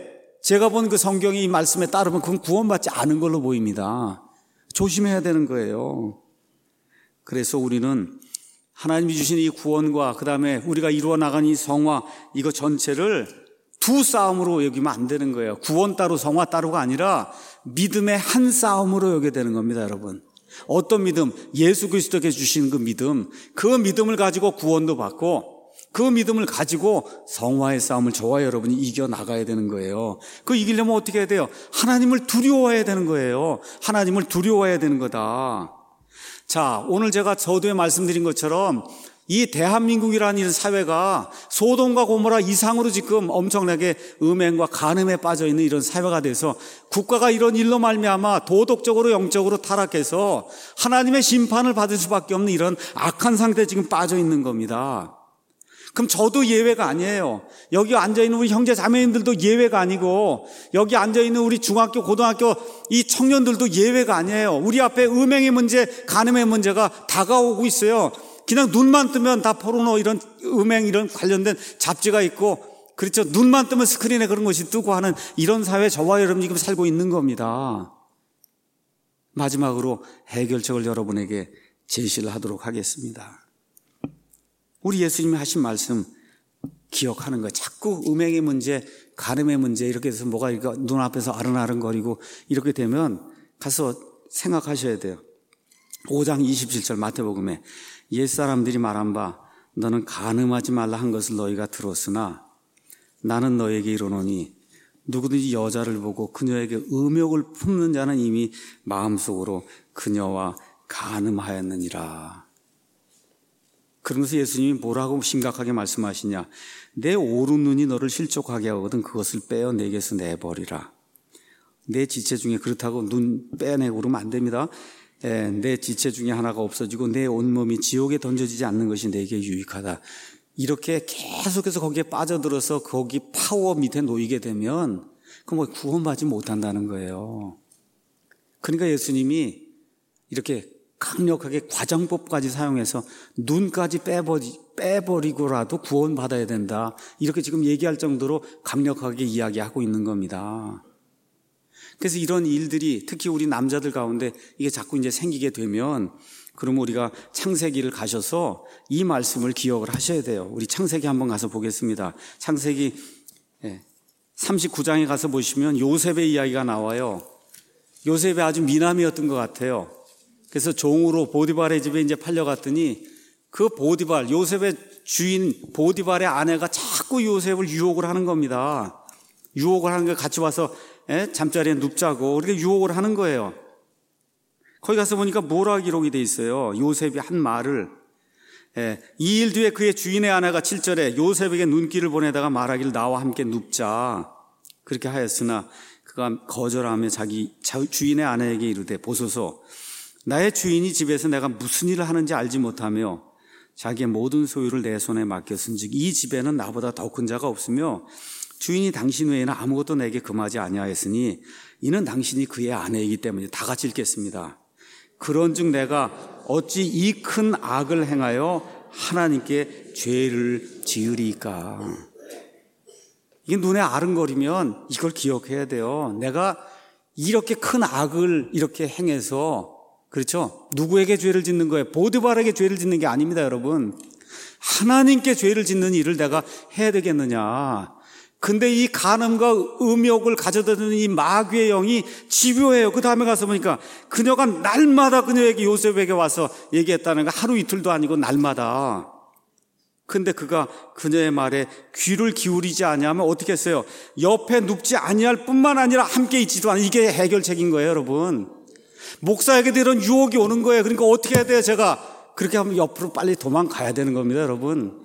제가 본 그 성경의 이 말씀에 따르면 그건 구원받지 않은 걸로 보입니다. 조심해야 되는 거예요. 그래서 우리는 하나님이 주신 이 구원과 그 다음에 우리가 이루어 나간 이 성화 이거 전체를 두 싸움으로 여기면 안 되는 거예요. 구원 따로 성화 따로가 아니라 믿음의 한 싸움으로 여겨야 되는 겁니다, 여러분. 어떤 믿음? 예수 그리스도께 주신 그 믿음, 그 믿음을 가지고 구원도 받고 그 믿음을 가지고 성화의 싸움을 저와 여러분이 이겨나가야 되는 거예요. 그 이기려면 어떻게 해야 돼요? 하나님을 두려워해야 되는 거예요. 하나님을 두려워해야 되는 거다. 자, 오늘 제가 저도에 말씀드린 것처럼 이 대한민국이라는 사회가 소돔과 고모라 이상으로 지금 엄청나게 음행과 간음에 빠져 있는 이런 사회가 돼서 국가가 이런 일로 말미암아 도덕적으로 영적으로 타락해서 하나님의 심판을 받을 수밖에 없는 이런 악한 상태에 지금 빠져 있는 겁니다. 그럼 저도 예외가 아니에요. 여기 앉아있는 우리 형제 자매님들도 예외가 아니고 여기 앉아있는 우리 중학교 고등학교 이 청년들도 예외가 아니에요. 우리 앞에 음행의 문제, 간음의 문제가 다가오고 있어요. 그냥 눈만 뜨면 다 포르노 이런 음행 이런 관련된 잡지가 있고 그렇죠. 눈만 뜨면 스크린에 그런 것이 뜨고 하는 이런 사회에 저와 여러분이 지금 살고 있는 겁니다. 마지막으로 해결책을 여러분에게 제시를 하도록 하겠습니다. 우리 예수님이 하신 말씀 기억하는 거예요. 자꾸 음행의 문제, 간음의 문제 이렇게 해서 뭐가 이거 눈앞에서 아른아른거리고 이렇게 되면 가서 생각하셔야 돼요. 오 장 이십칠 절 마태복음에 옛사람들이 말한 바 너는 간음하지 말라 한 것을 너희가 들었으나 나는 너에게 이르노니 누구든지 여자를 보고 그녀에게 음욕을 품는 자는 이미 마음속으로 그녀와 간음하였느니라. 그러면서 예수님이 뭐라고 심각하게 말씀하시냐. 내 오른 눈이 너를 실족하게 하거든 그것을 빼어 내게서 내버리라. 내 지체 중에 그렇다고 눈 빼내고 그러면 안 됩니다. 에, 내 지체 중에 하나가 없어지고 내 온몸이 지옥에 던져지지 않는 것이 내게 유익하다. 이렇게 계속해서 거기에 빠져들어서 거기 파워 밑에 놓이게 되면 그럼 뭐 구원받지 못한다는 거예요. 그러니까 예수님이 이렇게 강력하게 과정법까지 사용해서 눈까지 빼버리, 빼버리고라도 구원받아야 된다. 이렇게 지금 얘기할 정도로 강력하게 이야기하고 있는 겁니다. 그래서 이런 일들이 특히 우리 남자들 가운데 이게 자꾸 이제 생기게 되면 그럼 우리가 창세기를 가셔서 이 말씀을 기억을 하셔야 돼요. 우리 창세기 한번 가서 보겠습니다. 창세기 삼십구 장에 가서 보시면 요셉의 이야기가 나와요. 요셉이 아주 미남이었던 것 같아요. 그래서 종으로 보디발의 집에 이제 팔려갔더니 그 보디발, 요셉의 주인 보디발의 아내가 자꾸 요셉을 유혹을 하는 겁니다. 유혹을 하는 거 같이 와서 에? 잠자리에 눕자고 이렇게 유혹을 하는 거예요. 거기 가서 보니까 뭐라 기록이 돼 있어요. 요셉이 한 말을 에, 이 일 뒤에 그의 주인의 아내가 칠 절에 요셉에게 눈길을 보내다가 말하기를 나와 함께 눕자 그렇게 하였으나 그가 거절하며 자기 주인의 아내에게 이르되 보소서 나의 주인이 집에서 내가 무슨 일을 하는지 알지 못하며 자기의 모든 소유를 내 손에 맡겼은즉 이 집에는 나보다 더 큰 자가 없으며 주인이 당신 외에는 아무것도 내게 금하지 아니하였으니 이는 당신이 그의 아내이기 때문에 다 같이 읽겠습니다. 그런즉 내가 어찌 이 큰 악을 행하여 하나님께 죄를 지으리까. 이게 눈에 아른거리면 이걸 기억해야 돼요. 내가 이렇게 큰 악을 이렇게 행해서 그렇죠? 누구에게 죄를 짓는 거예요? 보디발에게 죄를 짓는 게 아닙니다, 여러분. 하나님께 죄를 짓는 일을 내가 해야 되겠느냐. 근데 이 간음과 음욕을 가져다주는 이 마귀의 영이 집요해요. 그 다음에 가서 보니까 그녀가 날마다 그녀에게 요셉에게 와서 얘기했다는 거 하루 이틀도 아니고 날마다. 근데 그가 그녀의 말에 귀를 기울이지 아니하면 어떻게 했어요? 옆에 눕지 아니할 뿐만 아니라 함께 있지도 않아요. 이게 해결책인 거예요, 여러분. 목사에게도 이런 유혹이 오는 거예요. 그러니까 어떻게 해야 돼요, 제가? 그렇게 하면 옆으로 빨리 도망가야 되는 겁니다, 여러분.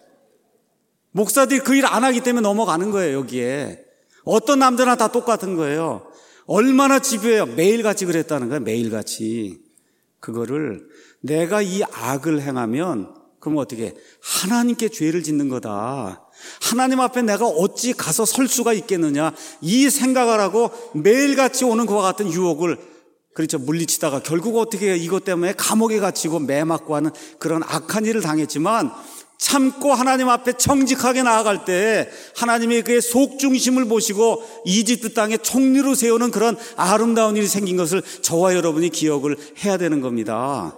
목사들이 그 일 안 하기 때문에 넘어가는 거예요, 여기에. 어떤 남자나 다 똑같은 거예요. 얼마나 집요해요. 매일같이 그랬다는 거예요, 매일같이. 그거를 내가 이 악을 행하면 그럼 어떻게? 하나님께 죄를 짓는 거다. 하나님 앞에 내가 어찌 가서 설 수가 있겠느냐. 이 생각을 하고 매일같이 오는 그와 같은 유혹을 그렇죠. 물리치다가 결국 어떻게 해요? 이것 때문에 감옥에 갇히고 매 맞고 하는 그런 악한 일을 당했지만 참고 하나님 앞에 정직하게 나아갈 때 하나님의 그의 속중심을 보시고 이집트 땅에 총리로 세우는 그런 아름다운 일이 생긴 것을 저와 여러분이 기억을 해야 되는 겁니다.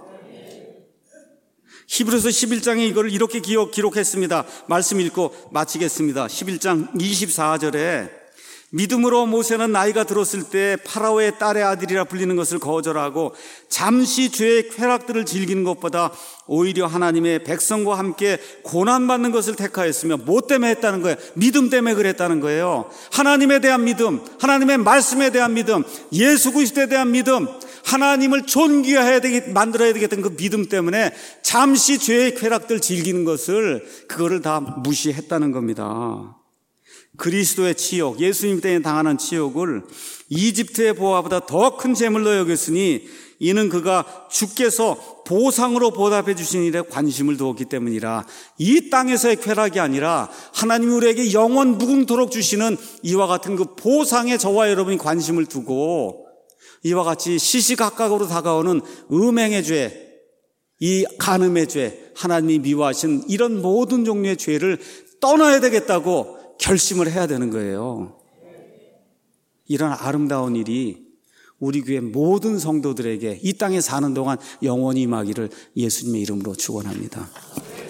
히브리서 십일 장에 이걸 이렇게 기록, 기록했습니다. 말씀 읽고 마치겠습니다. 십일 장 이십사 절에 믿음으로 모세는 나이가 들었을 때 파라오의 딸의 아들이라 불리는 것을 거절하고 잠시 죄의 쾌락들을 즐기는 것보다 오히려 하나님의 백성과 함께 고난받는 것을 택하였으며 뭐 때문에 했다는 거예요? 믿음 때문에 그랬다는 거예요. 하나님에 대한 믿음, 하나님의 말씀에 대한 믿음, 예수 그리스도에 대한 믿음, 하나님을 존귀해야 되게 만들어야 되겠다는 그 믿음 때문에 잠시 죄의 쾌락들 즐기는 것을 그거를 다 무시했다는 겁니다. 그리스도의 치욕, 예수님 때문에 당하는 치욕을 이집트의 보화보다 더 큰 재물로 여겼으니 이는 그가 주께서 보상으로 보답해 주신 일에 관심을 두었기 때문이라. 이 땅에서의 쾌락이 아니라 하나님이 우리에게 영원 무궁토록 주시는 이와 같은 그 보상에 저와 여러분이 관심을 두고 이와 같이 시시각각으로 다가오는 음행의 죄, 이 간음의 죄, 하나님이 미워하신 이런 모든 종류의 죄를 떠나야 되겠다고 결심을 해야 되는 거예요. 이런 아름다운 일이 우리 교회 모든 성도들에게 이 땅에 사는 동안 영원히 임하기를 예수님의 이름으로 축원합니다.